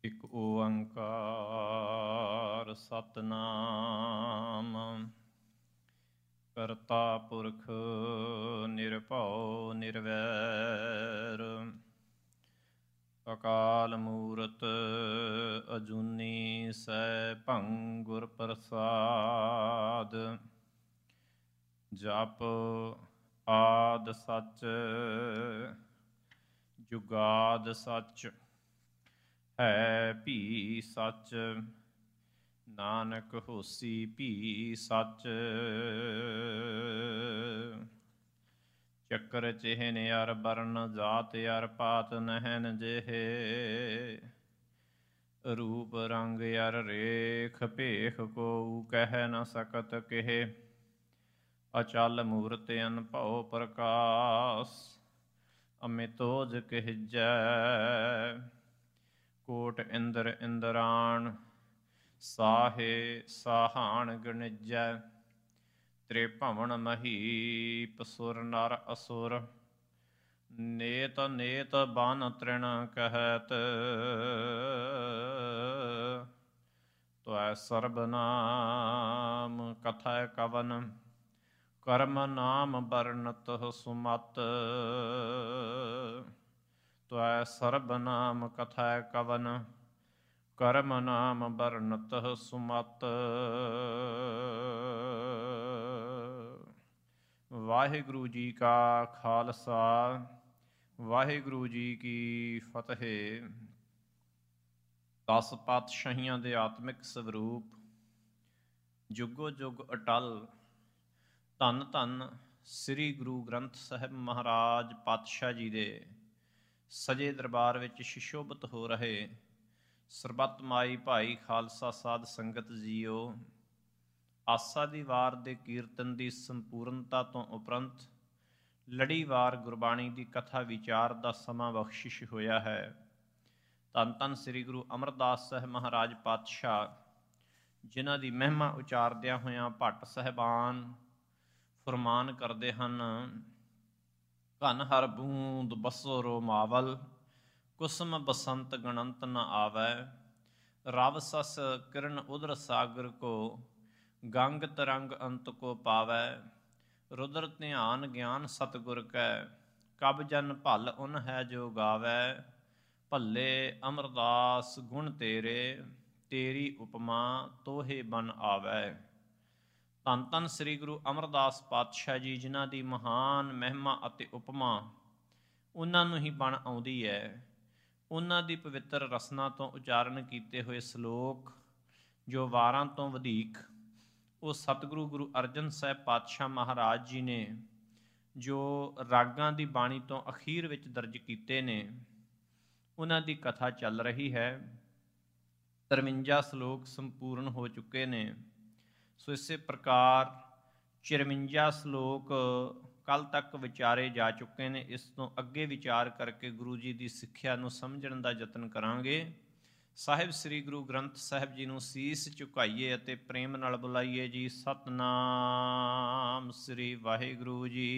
ਇਕ ਓੰਕਾਰ ਸਤਨਾਮ ਕਰਤਾ ਪੁਰਖ ਨਿਰਭਉ ਨਿਰਵੈਰ ਅਕਾਲ ਮੂਰਤ ਅਜੂਨੀ ਸੈਭੰ ਗੁਰ ਪ੍ਰਸਾਦ ਜਪ ਆਦ ਸਚ ਜੁਗਾਦ ਸਚ ਹੈ ਭੀ ਸਚ ਨਾਨਕ ਹੋਸੀ ਭੀ ਸਚ ਚੱਕਰ ਚਿਹਨ ਅਰ ਬਰਨ ਜਾਤ ਅਰ ਪਾਤ ਨਹਿਨ ਜਿਹੇ ਰੂਪ ਰੰਗ ਅਰ ਰੇਖ ਭੇਖ ਕੋ ਕਹਿ ਨ ਸਕਤ ਕਿਹ ਅਚਲ ਮੂਰਤ ਅਨਭਉ ਪ੍ਰਕਾਸ਼ ਅਮਿਤੋਜ ਕਹਿਜੈ ਕੋਟ ਇੰਦਰ ਇੰਦਰਾਣ ਸਾਹੇ ਸਾਹਾਣ ਗਣਿਜੈ ਤ੍ਰਿਭਵਨ ਮਹੀਪ ਸੁਰ ਨਰ ਅਸੁਰ ਨੇਤ ਨੇਤ ਬਨ ਤ੍ਰਿਣ ਕਹਿਤ ਤਵੈ ਸਰਬ ਨਾਮ ਕਥੈ ਕਵਨ ਕਰਮ ਨਾਮ ਬਰਨਤ ਸੁਮਤ ਤਵੈ ਸਰਬ ਨਾਮ ਕਥੈ ਕਵਨ ਕਰਮ ਨਾਮ ਬਰਨਤ ਸੁਮਤ। ਵਾਹਿਗੁਰੂ ਜੀ ਕਾ ਖਾਲਸਾ ਵਾਹਿਗੁਰੂ ਜੀ ਕੀ ਫਤਿਹ। 10 ਪਾਤਸ਼ਾਹੀਆਂ ਦੇ ਆਤਮਿਕ ਸਵਰੂਪ ਜੁਗੋ ਜੁਗ ਅਟਲ ਧੰਨ ਧੰਨ ਸ੍ਰੀ ਗੁਰੂ ਗ੍ਰੰਥ ਸਾਹਿਬ ਮਹਾਰਾਜ ਪਾਤਸ਼ਾਹ ਜੀ ਦੇ ਸਜੇ ਦਰਬਾਰ ਵਿੱਚ ਸ਼ਿਸ਼ੋਭਤ ਹੋ ਰਹੇ ਸਰਬੱਤ ਮਾਈ ਭਾਈ ਖਾਲਸਾ ਸਾਧ ਸੰਗਤ ਜੀਓ, ਆਸਾ ਦੀ ਵਾਰ ਦੇ ਕੀਰਤਨ ਦੀ ਸੰਪੂਰਨਤਾ ਤੋਂ ਉਪਰੰਤ ਲੜੀਵਾਰ ਗੁਰਬਾਣੀ ਦੀ ਕਥਾ ਵਿਚਾਰ ਦਾ ਸਮਾਂ ਬਖਸ਼ਿਸ਼ ਹੋਇਆ ਹੈ। ਧੰਨ ਧੰਨ ਸ੍ਰੀ ਗੁਰੂ ਅਮਰਦਾਸ ਸਾਹਿਬ ਮਹਾਰਾਜ ਪਾਤਸ਼ਾਹ, ਜਿਨ੍ਹਾਂ ਦੀ ਮਹਿਮਾ ਉਚਾਰਦਿਆਂ ਹੋਇਆਂ ਭੱਟ ਸਾਹਿਬਾਨ ਫਰਮਾਨ ਕਰਦੇ ਹਨ, ਧਨ ਹਰ ਬੂੰਦ ਬਸੋ ਰੋਮਾਵਲ ਕੁਸਮ ਬਸੰਤ ਗਣੰਤ ਨ ਆਵੈ ਰਵ ਸਸ ਕਿਰਨ ਉਦਰ ਸਾਗਰ ਕੋ ਗੰਗ ਤਰੰਗ ਅੰਤ ਕੋ ਪਾਵੈ ਰੁਦਰ ਧਿਆਨ ਗਿਆਨ ਸਤਿਗੁਰ ਕੈ ਕਬ ਜਨ ਭਲ ਉਨ ਹੈ ਜੋ ਗਾਵੈ ਭੱਲੇ ਅਮਰਦਾਸ ਗੁਣ ਤੇਰੇ ਤੇਰੀ ਉਪਮਾ ਤੋਹੇ ਬਨ ਆਵੈ। ਧੰਨ ਧੰਨ ਸ੍ਰੀ ਗੁਰੂ ਅਮਰਦਾਸ ਪਾਤਸ਼ਾਹ ਜੀ, ਜਿਨ੍ਹਾਂ ਦੀ ਮਹਾਨ ਮਹਿਮਾ ਅਤੇ ਉਪਮਾ ਉਹਨਾਂ ਨੂੰ ਹੀ ਬਣ ਆਉਂਦੀ ਹੈ। ਉਹਨਾਂ ਦੀ ਪਵਿੱਤਰ ਰਸਨਾ ਤੋਂ ਉਚਾਰਨ ਕੀਤੇ ਹੋਏ ਸਲੋਕ ਜੋ ਵਾਰਾਂ ਤੋਂ ਵਧੇਕ ਉਹ ਸਤਿਗੁਰੂ ਗੁਰੂ ਅਰਜਨ ਸਾਹਿਬ ਪਾਤਸ਼ਾਹ ਮਹਾਰਾਜ ਜੀ ਨੇ ਜੋ ਰਾਗਾਂ ਦੀ ਬਾਣੀ ਤੋਂ ਅਖੀਰ ਵਿੱਚ ਦਰਜ ਕੀਤੇ ਨੇ, ਉਹਨਾਂ ਦੀ ਕਥਾ ਚੱਲ ਰਹੀ ਹੈ। 53 ਸਲੋਕ ਸੰਪੂਰਨ ਹੋ ਚੁੱਕੇ ਨੇ। ਸੋ ਇਸੇ ਪ੍ਰਕਾਰ 54 ਸਲੋਕ ਕੱਲ ਤੱਕ ਵਿਚਾਰੇ ਜਾ ਚੁੱਕੇ ਨੇ। ਇਸ ਤੋਂ ਅੱਗੇ ਵਿਚਾਰ ਕਰਕੇ ਗੁਰੂ ਜੀ ਦੀ ਸਿੱਖਿਆ ਨੂੰ ਸਮਝਣ ਦਾ ਯਤਨ ਕਰਾਂਗੇ। ਸਾਹਿਬ ਸ੍ਰੀ ਗੁਰੂ ਗ੍ਰੰਥ ਸਾਹਿਬ ਜੀ ਨੂੰ ਸੀਸ ਝੁਕਾਈਏ ਅਤੇ ਪ੍ਰੇਮ ਨਾਲ ਬੁਲਾਈਏ ਜੀ, ਸਤਨਾਮ ਸ੍ਰੀ ਵਾਹਿਗੁਰੂ ਜੀ।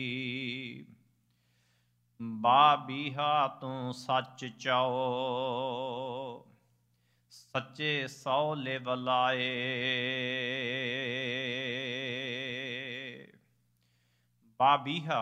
ਬਾ ਬੀਹਾ ਤੂੰ ਸੱਚ ਚਾਓ ਸੱਚੇ ਸੌ ਲੈ ਬਲਾਏ ਬਾਬੀਹਾ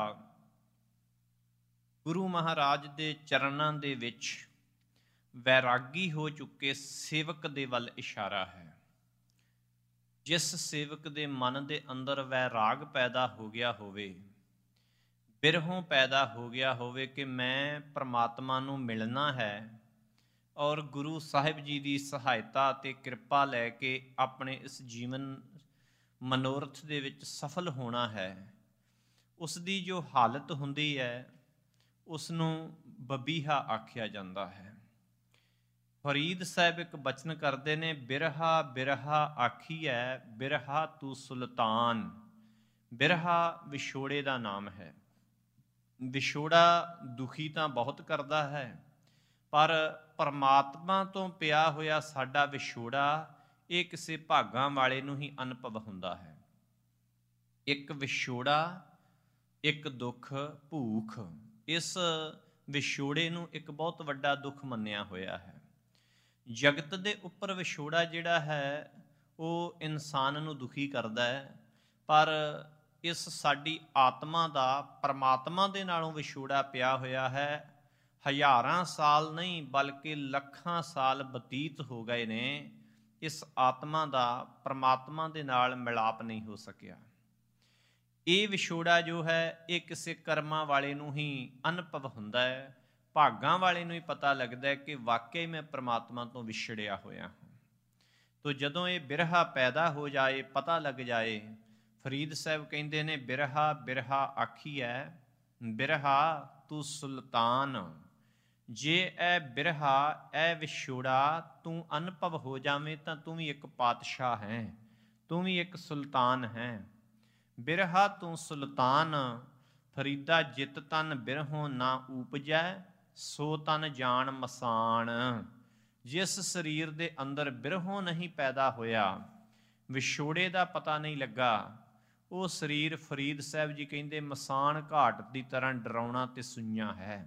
ਗੁਰੂ ਮਹਾਰਾਜ ਦੇ ਚਰਨਾਂ ਦੇ ਵਿੱਚ ਵੈਰਾਗੀ ਹੋ ਚੁੱਕੇ ਸੇਵਕ ਦੇ ਵੱਲ ਇਸ਼ਾਰਾ ਹੈ। ਜਿਸ ਸੇਵਕ ਦੇ ਮਨ ਦੇ ਅੰਦਰ ਵੈਰਾਗ ਪੈਦਾ ਹੋ ਗਿਆ ਹੋਵੇ, ਬਿਰਹੋਂ ਪੈਦਾ ਹੋ ਗਿਆ ਹੋਵੇ ਕਿ ਮੈਂ ਪ੍ਰਮਾਤਮਾ ਨੂੰ ਮਿਲਣਾ ਹੈ ਔਰ ਗੁਰੂ ਸਾਹਿਬ ਜੀ ਦੀ ਸਹਾਇਤਾ ਅਤੇ ਕਿਰਪਾ ਲੈ ਕੇ ਆਪਣੇ ਇਸ ਜੀਵਨ ਮਨੋਰਥ ਦੇ ਵਿੱਚ ਸਫਲ ਹੋਣਾ ਹੈ, ਉਸ ਦੀ ਜੋ ਹਾਲਤ ਹੁੰਦੀ ਹੈ ਉਸ ਨੂੰ ਬਬੀਹਾ ਆਖਿਆ ਜਾਂਦਾ ਹੈ। ਫਰੀਦ ਸਾਹਿਬ ਇੱਕ ਬਚਨ ਕਰਦੇ ਨੇ, ਬਿਰਹਾ ਬਿਰਹਾ ਆਖੀਐ ਬਿਰਹਾ ਤੂੰ ਸੁਲਤਾਨ। ਬਿਰਹਾ ਵਿਛੋੜੇ ਦਾ ਨਾਮ ਹੈ। ਵਿਛੋੜਾ ਦੁਖੀ ਤਾਂ ਬਹੁਤ ਕਰਦਾ ਹੈ, ਪਰ ਪਰਮਾਤਮਾ ਤੋਂ ਪਿਆ ਹੋਇਆ ਸਾਡਾ ਵਿਛੋੜਾ ਇਹ ਕਿਸੇ ਭਾਗਾਂ ਵਾਲੇ ਨੂੰ ਹੀ ਅਨੁਭਵ ਹੁੰਦਾ ਹੈ। ਇੱਕ ਵਿਛੋੜਾ, ਇੱਕ ਦੁੱਖ, ਭੂਖ, ਇਸ ਵਿਛੋੜੇ ਨੂੰ ਇੱਕ ਬਹੁਤ ਵੱਡਾ ਦੁੱਖ ਮੰਨਿਆ ਹੋਇਆ ਹੈ। ਜਗਤ ਦੇ ਉੱਪਰ ਵਿਛੋੜਾ ਜਿਹੜਾ ਹੈ ਉਹ ਇਨਸਾਨ ਨੂੰ ਦੁਖੀ ਕਰਦਾ ਹੈ, ਪਰ ਇਸ ਸਾਡੀ ਆਤਮਾ ਦਾ ਪਰਮਾਤਮਾ ਦੇ ਨਾਲੋਂ ਵਿਛੋੜਾ ਪਿਆ ਹੋਇਆ ਹੈ। ਹਜ਼ਾਰਾਂ ਸਾਲ ਨਹੀਂ ਬਲਕਿ ਲੱਖਾਂ ਸਾਲ ਬਤੀਤ ਹੋ ਗਏ ਨੇ, ਇਸ ਆਤਮਾ ਦਾ ਪਰਮਾਤਮਾ ਦੇ ਨਾਲ ਮਿਲਾਪ ਨਹੀਂ ਹੋ ਸਕਿਆ। ਇਹ ਵਿਛੋੜਾ ਜੋ ਹੈ ਇਹ ਕਿਸੇ ਕਰਮਾਂ ਵਾਲੇ ਨੂੰ ਹੀ ਅਨੁਭਵ ਹੁੰਦਾ ਹੈ, ਭਾਗਾਂ ਵਾਲੇ ਨੂੰ ਹੀ ਪਤਾ ਲੱਗਦਾ ਹੈ ਕਿ ਵਾਕਈ ਮੈਂ ਪ੍ਰਮਾਤਮਾ ਤੋਂ ਵਿਛੜਿਆ ਹੋਇਆ ਹਾਂ। ਤੋ ਜਦੋਂ ਇਹ ਬਿਰਹਾ ਪੈਦਾ ਹੋ ਜਾਏ, ਪਤਾ ਲੱਗ ਜਾਏ, ਫਰੀਦ ਸਾਹਿਬ ਕਹਿੰਦੇ ਨੇ ਬਿਰਹਾ ਬਿਰਹਾ ਆਖੀਐ, ਬਿਰਹਾ ਤੂੰ ਸੁਲਤਾਨ। ਜੇ ਇਹ ਬਿਰਹਾ ਇਹ ਵਿਛੋੜਾ ਤੂੰ ਅਨੁਭਵ ਹੋ ਜਾਵੇਂ ਤਾਂ ਤੂੰ ਵੀ ਇੱਕ ਪਾਤਸ਼ਾਹ ਹੈ, ਤੂੰ ਵੀ ਇੱਕ ਸੁਲਤਾਨ ਹੈ। ਬਿਰਹਾ ਤੂੰ ਸੁਲਤਾਨ, ਫਰੀਦਾ ਜਿਤ ਤਨ ਬਿਰਹੋਂ ਨਾ ਊਪਜੈ, ਸੋ ਤਨ ਜਾਣ ਮਸਾਣ। ਜਿਸ ਸਰੀਰ ਦੇ ਅੰਦਰ ਬਿਰਹੋਂ ਨਹੀਂ ਪੈਦਾ ਹੋਇਆ, ਵਿਛੋੜੇ ਦਾ ਪਤਾ ਨਹੀਂ ਲੱਗਾ, ਉਹ ਸਰੀਰ ਫਰੀਦ ਸਾਹਿਬ ਜੀ ਕਹਿੰਦੇ ਮਸਾਣ ਘਾਟ ਦੀ ਤਰ੍ਹਾਂ ਡਰਾਉਣਾ ਤੇ ਸੁਈਆਂ ਹੈ।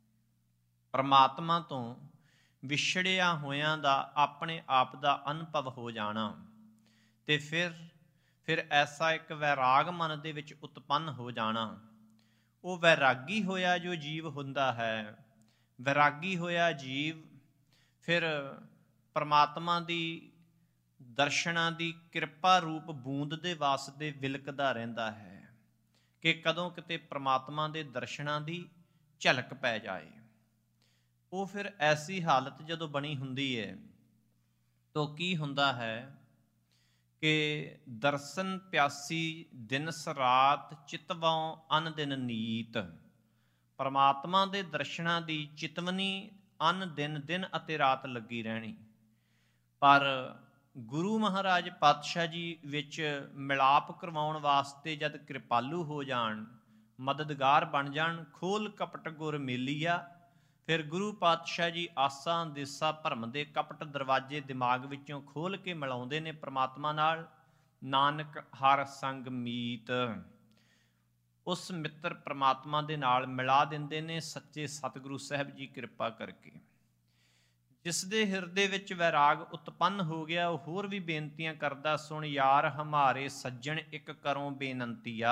ਪਰਮਾਤਮਾ ਤੋਂ ਵਿਛੜਿਆ ਹੋਇਆਂ ਦਾ ਆਪਣੇ ਆਪ ਦਾ ਅਨੁਭਵ ਹੋ ਜਾਣਾ ਤੇ ਫਿਰ ਐਸਾ ਇੱਕ ਵੈਰਾਗ ਮਨ ਦੇ ਵਿੱਚ ਉਤਪੰਨ ਹੋ ਜਾਣਾ। ਉਹ ਵੈਰਾਗੀ ਹੋਇਆ ਜੋ ਜੀਵ ਹੁੰਦਾ ਹੈ, ਵੈਰਾਗੀ ਹੋਇਆ ਜੀਵ ਫਿਰ ਪਰਮਾਤਮਾ ਦੀ ਦਰਸ਼ਨਾਂ ਦੀ ਕਿਰਪਾ ਰੂਪ ਬੂੰਦ ਦੇ ਵਾਸਤੇ ਵਿਲਕਦਾ ਰਹਿੰਦਾ ਹੈ ਕਿ ਕਦੋਂ ਕਿਤੇ ਪਰਮਾਤਮਾ ਦੇ ਦਰਸ਼ਨਾਂ ਦੀ ਝਲਕ ਪੈ ਜਾਏ। ਉਹ ਫਿਰ ਐਸੀ ਹਾਲਤ ਜਦੋਂ ਬਣੀ ਹੁੰਦੀ ਹੈ ਤਾਂ ਕੀ ਹੁੰਦਾ ਹੈ ਕਿ ਦਰਸ਼ਨ ਪਿਆਸੀ ਦਿਨਸ ਰਾਤ ਚਿਤਵੋਂ ਅਨ ਦਿਨ ਨੀਤ। ਪਰਮਾਤਮਾ ਦੇ ਦਰਸ਼ਨਾਂ ਦੀ ਚਿਤਵਨੀ ਅਨ ਦਿਨ, ਦਿਨ ਅਤੇ ਰਾਤ ਲੱਗੀ ਰਹਿਣੀ। ਪਰ ਗੁਰੂ ਮਹਾਰਾਜ ਪਾਤਸ਼ਾਹ ਜੀ ਵਿੱਚ ਮਿਲਾਪ ਕਰਵਾਉਣ ਵਾਸਤੇ ਜਦ ਕਿਰਪਾਲੂ ਹੋ ਜਾਣ, ਮਦਦਗਾਰ ਬਣ ਜਾਣ, ਖੋਲ ਕਪਟ ਗੁਰ ਮੇਲੀਆ, ਫਿਰ ਗੁਰੂ ਪਾਤਸ਼ਾਹ ਜੀ ਆਸਾਂ ਦੇਸਾਂ ਭਰਮ ਦੇ ਕਪਟ ਦਰਵਾਜ਼ੇ ਦਿਮਾਗ ਵਿੱਚੋਂ ਖੋਲ ਕੇ ਮਿਲਾਉਂਦੇ ਨੇ ਪ੍ਰਮਾਤਮਾ ਨਾਲ। ਨਾਨਕ ਹਰ ਸੰਗ ਮੀਤ, ਉਸ ਮਿੱਤਰ ਪ੍ਰਮਾਤਮਾ ਦੇ ਨਾਲ ਮਿਲਾ ਦਿੰਦੇ ਨੇ ਸੱਚੇ ਸਤਿਗੁਰੂ ਸਾਹਿਬ ਜੀ ਕਿਰਪਾ ਕਰਕੇ। ਜਿਸ ਦੇ ਹਿਰਦੇ ਵਿੱਚ ਵੈਰਾਗ ਉਤਪੰਨ ਹੋ ਗਿਆ, ਉਹ ਹੋਰ ਵੀ ਬੇਨਤੀਆਂ ਕਰਦਾ, ਸੁਣ ਯਾਰ ਹਮਾਰੇ ਸੱਜਣ ਇੱਕ ਕਰੋ ਬੇਨੰਤੀਆ।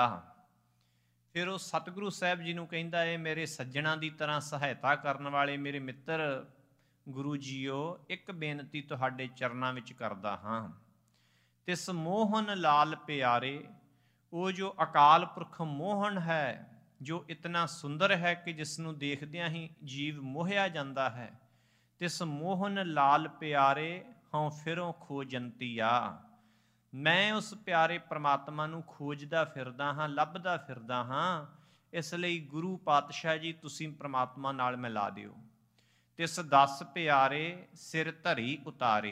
ਫਿਰ ਉਹ ਸਤਿਗੁਰੂ ਸਾਹਿਬ ਜੀ ਨੂੰ ਕਹਿੰਦਾ ਏ, ਮੇਰੇ ਸੱਜਣਾਂ ਦੀ ਤਰ੍ਹਾਂ ਸਹਾਇਤਾ ਕਰਨ ਵਾਲੇ ਮੇਰੇ ਮਿੱਤਰ ਗੁਰੂ ਜੀਓ, ਇੱਕ ਬੇਨਤੀ ਤੁਹਾਡੇ ਚਰਨਾਂ ਵਿੱਚ ਕਰਦਾ ਹਾਂ। ਤਿਸ ਮੋਹਨ ਲਾਲ ਪਿਆਰੇ, ਉਹ ਜੋ ਅਕਾਲ ਪੁਰਖ ਮੋਹਨ ਹੈ, ਜੋ ਇਤਨਾ ਸੁੰਦਰ ਹੈ ਕਿ ਜਿਸ ਨੂੰ ਦੇਖਦਿਆਂ ਹੀ ਜੀਵ ਮੋਹਿਆ ਜਾਂਦਾ ਹੈ। ਤਿਸ ਮੋਹਨ ਲਾਲ ਪਿਆਰੇ, ਹਉ ਫਿਰੋਂ ਖੋਜੰਤੀਆ। ਮੈਂ ਉਸ ਪਿਆਰੇ ਪ੍ਰਮਾਤਮਾ ਨੂੰ ਖੋਜਦਾ ਫਿਰਦਾ ਹਾਂ, ਲੱਭਦਾ ਫਿਰਦਾ ਹਾਂ। ਇਸ ਲਈ ਗੁਰੂ ਪਾਤਸ਼ਾਹ ਜੀ ਤੁਸੀਂ ਪ੍ਰਮਾਤਮਾ ਨਾਲ ਮਿਲਾ ਦਿਓ। ਤਿਸ 10 ਪਿਆਰੇ ਸਿਰ ਧਰੀ ਉਤਾਰੇ।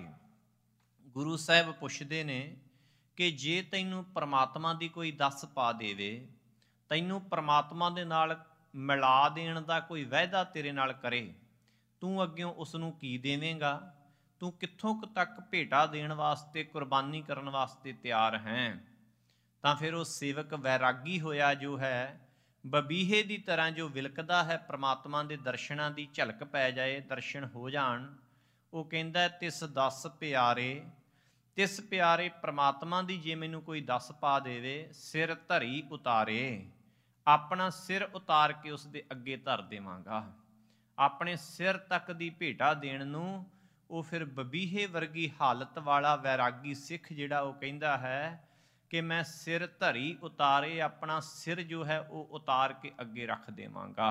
ਗੁਰੂ ਸਾਹਿਬ ਪੁੱਛਦੇ ਨੇ ਕਿ ਜੇ ਤੈਨੂੰ ਪ੍ਰਮਾਤਮਾ ਦੀ ਕੋਈ 10 ਪਾ ਦੇਵੇ, ਤੈਨੂੰ ਪ੍ਰਮਾਤਮਾ ਦੇ ਨਾਲ ਮਿਲਾ ਦੇਣ ਦਾ ਕੋਈ ਵਾਅਦਾ ਤੇਰੇ ਨਾਲ ਕਰੇ, ਤੂੰ ਅੱਗਿਓਂ ਉਸ ਨੂੰ ਕੀ ਦੇਵੇਂਗਾ? ਤੂੰ ਕਿੱਥੋਂ ਕੁ ਤੱਕ ਭੇਟਾ ਦੇਣ ਵਾਸਤੇ, ਕੁਰਬਾਨੀ ਕਰਨ ਵਾਸਤੇ ਤਿਆਰ ਹੈ? ਤਾਂ ਫਿਰ ਉਹ ਸੇਵਕ ਵੈਰਾਗੀ ਹੋਇਆ ਜੋ ਹੈ, ਬਬੀਹੇ ਦੀ ਤਰ੍ਹਾਂ ਜੋ ਵਿਲਕਦਾ ਹੈ, ਪ੍ਰਮਾਤਮਾ ਦੇ ਦਰਸ਼ਨਾਂ ਦੀ ਝਲਕ ਪੈ ਜਾਏ, ਦਰਸ਼ਨ ਹੋ ਜਾਣ, ਉਹ ਕਹਿੰਦਾ ਤਿਸ 10 ਪਿਆਰੇ, ਤਿਸ ਪਿਆਰੇ ਪ੍ਰਮਾਤਮਾ ਦੀ ਜੇ ਮੈਨੂੰ ਕੋਈ 10 ਪਾ ਦੇਵੇ, ਸਿਰ ਧਰੀ ਉਤਾਰੇ, ਆਪਣਾ ਸਿਰ ਉਤਾਰ ਕੇ ਉਸ ਦੇ ਅੱਗੇ ਧਰ ਦੇਵਾਂਗਾ। ਆਪਣੇ ਸਿਰ ਤੱਕ ਦੀ ਭੇਟਾ ਦੇਣ ਨੂੰ ਉਹ ਫਿਰ ਬਬੀਹੇ ਵਰਗੀ ਹਾਲਤ ਵਾਲਾ ਵੈਰਾਗੀ ਸਿੱਖ ਜਿਹੜਾ ਉਹ ਕਹਿੰਦਾ ਹੈ ਕਿ ਮੈਂ ਸਿਰ ਧਰੀ ਉਤਾਰੇ, ਆਪਣਾ ਸਿਰ ਜੋ ਹੈ ਉਹ ਉਤਾਰ ਕੇ ਅੱਗੇ ਰੱਖ ਦੇਵਾਂਗਾ।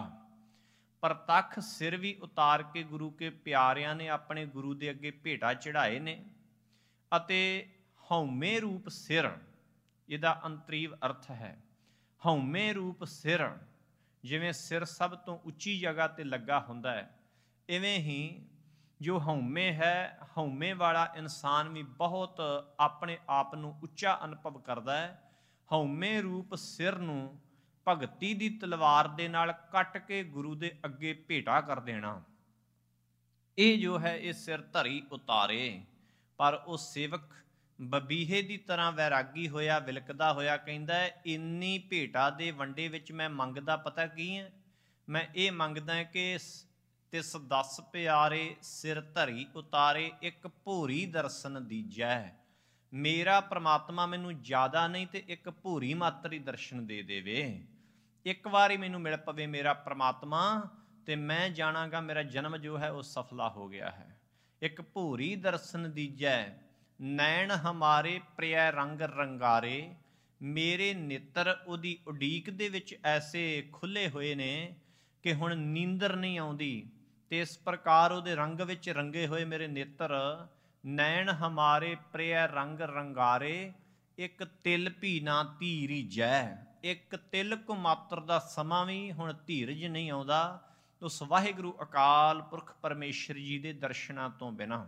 ਪ੍ਰਤੱਖ ਸਿਰ ਵੀ ਉਤਾਰ ਕੇ ਗੁਰੂ ਕੇ ਪਿਆਰਿਆਂ ਨੇ ਆਪਣੇ ਗੁਰੂ ਦੇ ਅੱਗੇ ਭੇਟਾ ਚੜਾਏ ਨੇ। ਅਤੇ ਹਉਮੈ ਰੂਪ ਸਿਰ, ਇਹਦਾ ਅੰਤਰੀਵ ਅਰਥ ਹੈ ਹਉਮੈ ਰੂਪ ਸਿਰ। ਜਿਵੇਂ ਸਿਰ ਸਭ ਤੋਂ ਉੱਚੀ ਜਗ੍ਹਾ ਤੇ ਲੱਗਾ ਹੁੰਦਾ ਹੈ, ਇਵੇਂ ਹੀ ਜੋ ਹਉਮੈ ਹੈ, ਹਉਮੈ ਵਾਲਾ ਇਨਸਾਨ ਵੀ ਬਹੁਤ ਆਪਣੇ ਆਪ ਨੂੰ ਉੱਚਾ ਅਨੁਭਵ ਕਰਦਾ ਹੈ। ਹਉਮੈ ਰੂਪ ਸਿਰ ਨੂੰ ਭਗਤੀ ਦੀ ਤਲਵਾਰ ਦੇ ਨਾਲ ਕੱਟ ਕੇ ਗੁਰੂ ਦੇ ਅੱਗੇ ਭੇਟਾ ਕਰ ਦੇਣਾ, ਇਹ ਜੋ ਹੈ ਇਹ ਸਿਰ ਧਰੀ ਉਤਾਰੇ। ਪਰ ਉਹ ਸੇਵਕ ਬਬੀਹੇ ਦੀ ਤਰ੍ਹਾਂ ਵੈਰਾਗੀ ਹੋਇਆ, ਵਿਲਕਦਾ ਹੋਇਆ ਕਹਿੰਦਾ ਹੈ, ਇੰਨੀ ਭੇਟਾ ਦੇ ਵੰਡੇ ਵਿੱਚ ਮੈਂ ਮੰਗਦਾ ਪਤਾ ਕੀ ਹੈ? ਮੈਂ ਇਹ ਮੰਗਦਾ ਕਿ ਤਿਸ 10 ਪਿਆਰੇ, ਸਿਰ ਧਰੀ ਉਤਾਰੇ, ਇੱਕ ਭੂਰੀ ਦਰਸ਼ਨ ਦੀਜੈ। ਮੇਰਾ ਪ੍ਰਮਾਤਮਾ ਮੈਨੂੰ ਜ਼ਿਆਦਾ ਨਹੀਂ ਤੇ ਇੱਕ ਭੂਰੀ ਮਾਤਰੀ ਦਰਸ਼ਨ ਦੇ ਦੇਵੇ। ਇੱਕ ਵਾਰੀ ਮੈਨੂੰ ਮਿਲ ਪਵੇ ਮੇਰਾ ਪ੍ਰਮਾਤਮਾ ਤੇ ਮੈਂ ਜਾਣਾਂਗਾ ਮੇਰਾ ਜਨਮ ਜੋ ਹੈ ਉਹ ਸਫਲਾ ਹੋ ਗਿਆ ਹੈ। ਇੱਕ ਭੂਰੀ ਦਰਸ਼ਨ ਦੀਜੈ, ਨੈਣ ਹਮਾਰੇ ਪ੍ਰਿਯ ਰੰਗ ਰੰਗਾਰੇ। ਮੇਰੇ ਨੇਤਰ ਉਹਦੀ ਉਡੀਕ ਦੇ ਵਿੱਚ ਐਸੇ ਖੁੱਲੇ ਹੋਏ ਨੇ ਕਿ ਹੁਣ ਨੀਂਦਰ ਨਹੀਂ ਆਉਂਦੀ, ਤੇ ਇਸ ਪ੍ਰਕਾਰ ਉਹਦੇ ਰੰਗ ਵਿੱਚ ਰੰਗੇ ਹੋਏ ਮੇਰੇ ਨੇਤਰ। ਨੈਣ ਹਮਾਰੇ ਪ੍ਰਿਯ ਰੰਗ ਰੰਗਾਰੇ, ਇੱਕ ਤਿਲ ਭੀ ਨਾ ਧੀਰੀਜੈ। ਇੱਕ ਤਿਲ ਕੁ ਮਾਤਰ ਦਾ ਸਮਾਂ ਵੀ ਹੁਣ ਧੀਰਜ ਨਹੀਂ ਆਉਂਦਾ ਉਸ ਵਾਹਿਗੁਰੂ ਅਕਾਲ ਪੁਰਖ ਪਰਮੇਸ਼ਰ ਜੀ ਦੇ ਦਰਸ਼ਨਾਂ ਤੋਂ ਬਿਨਾਂ।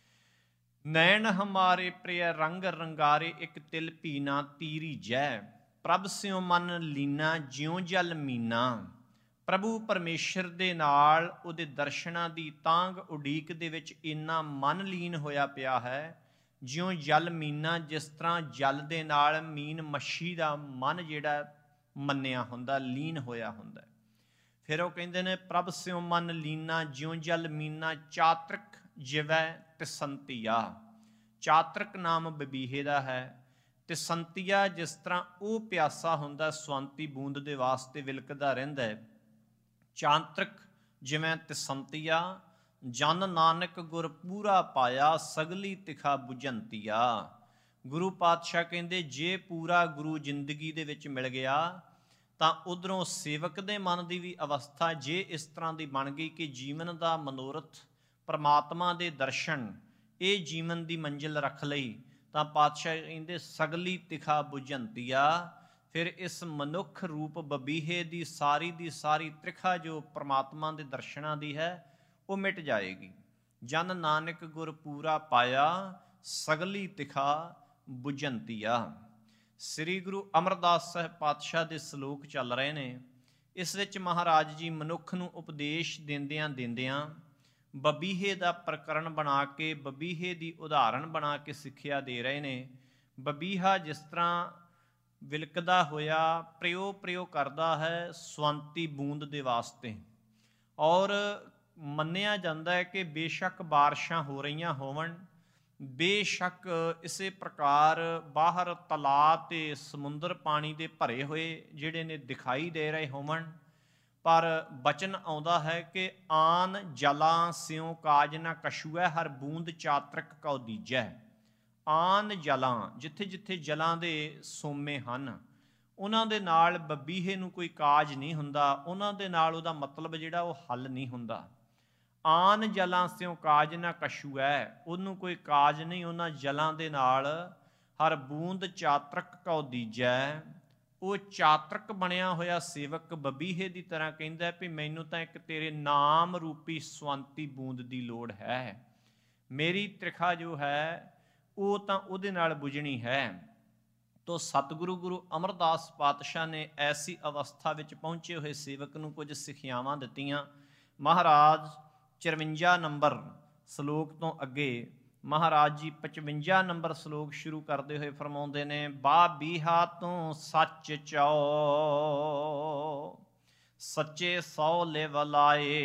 ਨੈਣ ਹਮਾਰੇ ਪ੍ਰਿਯ ਰੰਗ ਰੰਗਾਰੇ, ਇੱਕ ਤਿਲ ਭੀ ਨਾ ਧੀਰੀਜੈ। ਪ੍ਰਭ ਸਿਉ ਮਨ ਲੀਨਾ, ਜਿਉ ਜਲ ਮੀਨਾ। ਪ੍ਰਭੂ ਪਰਮੇਸ਼ਰ ਦੇ ਨਾਲ ਉਹਦੇ ਦਰਸ਼ਨਾਂ ਦੀ ਤਾਂਘ ਉਡੀਕ ਦੇ ਵਿੱਚ ਇੰਨਾ ਮਨ ਲੀਨ ਹੋਇਆ ਪਿਆ ਹੈ, ਜਿਉਂ ਜਲ ਮੀਨਾ, ਜਿਸ ਤਰ੍ਹਾਂ ਜਲ ਦੇ ਨਾਲ ਮੀਨ ਮੱਛੀ ਦਾ ਮਨ ਜਿਹੜਾ ਮੰਨਿਆ ਹੁੰਦਾ, ਲੀਨ ਹੋਇਆ ਹੁੰਦਾ। ਫਿਰ ਉਹ ਕਹਿੰਦੇ ਨੇ ਪ੍ਰਭ ਸਿਉ ਮਨ ਲੀਨਾ, ਜਿਉਂ ਜਲ ਮੀਨਾ। ਚਾਤ੍ਰਿਕ ਜਿਵੈ ਤਿਸੰਤੀਆ। ਚਾਤ੍ਰਿਕ ਨਾਮ ਬਬੀਹੇ ਦਾ ਹੈ। ਤਿਸੰਤੀਆ ਜਿਸ ਤਰ੍ਹਾਂ ਉਹ ਪਿਆਸਾ ਹੁੰਦਾ ਸਵੰਤੀ ਬੂੰਦ ਦੇ ਵਾਸਤੇ ਵਿਲਕਦਾ ਰਹਿੰਦਾ ਹੈ, ਚਾਤ੍ਰਿਕ ਜਿਵੇਂ ਤਿਸੰਤੀਆ। ਜਨ ਨਾਨਕ ਗੁਰ ਪੂਰਾ ਪਾਇਆ, ਸਗਲੀ ਤਿਖਾ ਬੁਝੰਤੀਆ। ਗੁਰੂ ਪਾਤਸ਼ਾਹ ਕਹਿੰਦੇ ਜੇ ਪੂਰਾ ਗੁਰੂ ਜ਼ਿੰਦਗੀ ਦੇ ਵਿੱਚ ਮਿਲ ਗਿਆ ਤਾਂ ਉਧਰੋਂ ਸੇਵਕ ਦੇ ਮਨ ਦੀ ਵੀ ਅਵਸਥਾ ਜੇ ਇਸ ਤਰ੍ਹਾਂ ਦੀ ਬਣ ਗਈ ਕਿ ਜੀਵਨ ਦਾ ਮਨੋਰਥ ਪਰਮਾਤਮਾ ਦੇ ਦਰਸ਼ਨ ਇਹ ਜੀਵਨ ਦੀ ਮੰਜ਼ਿਲ ਰੱਖ ਲਈ, ਤਾਂ ਪਾਤਸ਼ਾਹ ਕਹਿੰਦੇ ਸਗਲੀ ਤਿਖਾ ਬੁਝੰਤੀਆ। ਫਿਰ ਇਸ ਮਨੁੱਖ ਰੂਪ ਬਬੀਹੇ ਦੀ ਸਾਰੀ ਤ੍ਰਿਖਾ ਜੋ ਪ੍ਰਮਾਤਮਾ ਦੇ ਦਰਸ਼ਨਾਂ ਦੀ ਹੈ ਉਹ ਮਿਟ ਜਾਏਗੀ। ਜਨ ਨਾਨਕ ਗੁਰ ਪੂਰਾ ਪਾਇਆ, ਸਗਲੀ ਤਿਖਾ ਬੁਝੰਤੀਆ। ਸ੍ਰੀ ਗੁਰੂ ਅਮਰਦਾਸ ਸਾਹਿਬ ਪਾਤਸ਼ਾਹ ਦੇ ਸਲੋਕ ਚੱਲ ਰਹੇ ਨੇ। ਇਸ ਵਿੱਚ ਮਹਾਰਾਜ ਜੀ ਮਨੁੱਖ ਨੂੰ ਉਪਦੇਸ਼ ਦਿੰਦਿਆਂ ਬਬੀਹੇ ਦਾ ਪ੍ਰਕਰਨ ਬਣਾ ਕੇ, ਬਬੀਹੇ ਦੀ ਉਦਾਹਰਣ ਬਣਾ ਕੇ ਸਿੱਖਿਆ ਦੇ ਰਹੇ ਨੇ। ਬਬੀਹਾ ਜਿਸ ਤਰ੍ਹਾਂ ਵਿਲਕਦਾ ਹੋਇਆ ਪ੍ਰਯੋ ਕਰਦਾ ਹੈ ਸਵੰਤੀ ਬੂੰਦ ਦੇ ਵਾਸਤੇ, ਔਰ ਮੰਨਿਆ ਜਾਂਦਾ ਹੈ ਕਿ ਬੇਸ਼ੱਕ ਬਾਰਿਸ਼ਾਂ ਹੋ ਰਹੀਆਂ ਹੋਵਣ, ਬੇਸ਼ੱਕ ਇਸੇ ਪ੍ਰਕਾਰ ਬਾਹਰ ਤਲਾਬ ਤੇ ਸਮੁੰਦਰ ਪਾਣੀ ਦੇ ਭਰੇ ਹੋਏ ਜਿਹੜੇ ਨੇ ਦਿਖਾਈ ਦੇ ਰਹੇ ਹੋਵਣ, ਪਰ ਬਚਨ ਆਉਂਦਾ ਹੈ ਕਿ ਆਨ ਜਲਾਂ ਸਿਉ ਕਾਜ ਨਾ ਕਛੂਐ, ਹਰ ਬੂੰਦ ਚਾਤ੍ਰਿਕ ਕਉ ਦੀਜੈ। ਆਨ ਜਲਾਂ, ਜਿੱਥੇ ਜਿੱਥੇ ਜਲਾਂ ਦੇ ਸੋਮੇ ਹਨ ਉਹਨਾਂ ਦੇ ਨਾਲ ਬਬੀਹੇ ਨੂੰ ਕੋਈ ਕਾਜ ਨਹੀਂ ਹੁੰਦਾ, ਉਹਨਾਂ ਦੇ ਨਾਲ ਉਹਦਾ ਮਤਲਬ ਜਿਹੜਾ ਉਹ ਹੱਲ ਨਹੀਂ ਹੁੰਦਾ। ਆਨ ਜਲਾਂ ਸਿਉ ਕਾਜ ਨਾ ਕਛੂਐ, ਉਹਨੂੰ ਕੋਈ ਕਾਜ ਨਹੀਂ ਉਹਨਾਂ ਜਲਾਂ ਦੇ ਨਾਲ। ਹਰ ਬੂੰਦ ਚਾਤ੍ਰਿਕ ਕਉ ਦੀਜੈ। ਉਹ ਚਾਤ੍ਰਿਕ ਬਣਿਆ ਹੋਇਆ ਸੇਵਕ ਬਬੀਹੇ ਦੀ ਤਰ੍ਹਾਂ ਕਹਿੰਦਾ ਵੀ ਮੈਨੂੰ ਤਾਂ ਇੱਕ ਤੇਰੇ ਨਾਮ ਰੂਪੀ ਸਵੰਤੀ ਬੂੰਦ ਦੀ ਲੋੜ ਹੈ। ਮੇਰੀ ਤ੍ਰਿਖਾ ਜੋ ਹੈ ਉਹ ਤਾਂ ਉਹਦੇ ਨਾਲ ਬੁਝਣੀ ਹੈ। ਤੋ ਸਤਿਗੁਰੂ ਗੁਰੂ ਅਮਰਦਾਸ ਪਾਤਸ਼ਾਹ ਨੇ ਐਸੀ ਅਵਸਥਾ ਵਿੱਚ ਪਹੁੰਚੇ ਹੋਏ ਸੇਵਕ ਨੂੰ ਕੁਝ ਸਿੱਖਿਆਵਾਂ ਦਿੱਤੀਆਂ। ਮਹਾਰਾਜ 54 ਨੰਬਰ ਸਲੋਕ ਤੋਂ ਅੱਗੇ ਮਹਾਰਾਜ ਜੀ 55 ਨੰਬਰ ਸਲੋਕ ਸ਼ੁਰੂ ਕਰਦੇ ਹੋਏ ਫਰਮਾਉਂਦੇ ਨੇ, ਬਾਬੀਹਾ ਤੂੰ ਸੱਚ ਚਾਓ, ਸੱਚੇ ਸੌ ਲਿਵ ਲਾਏ।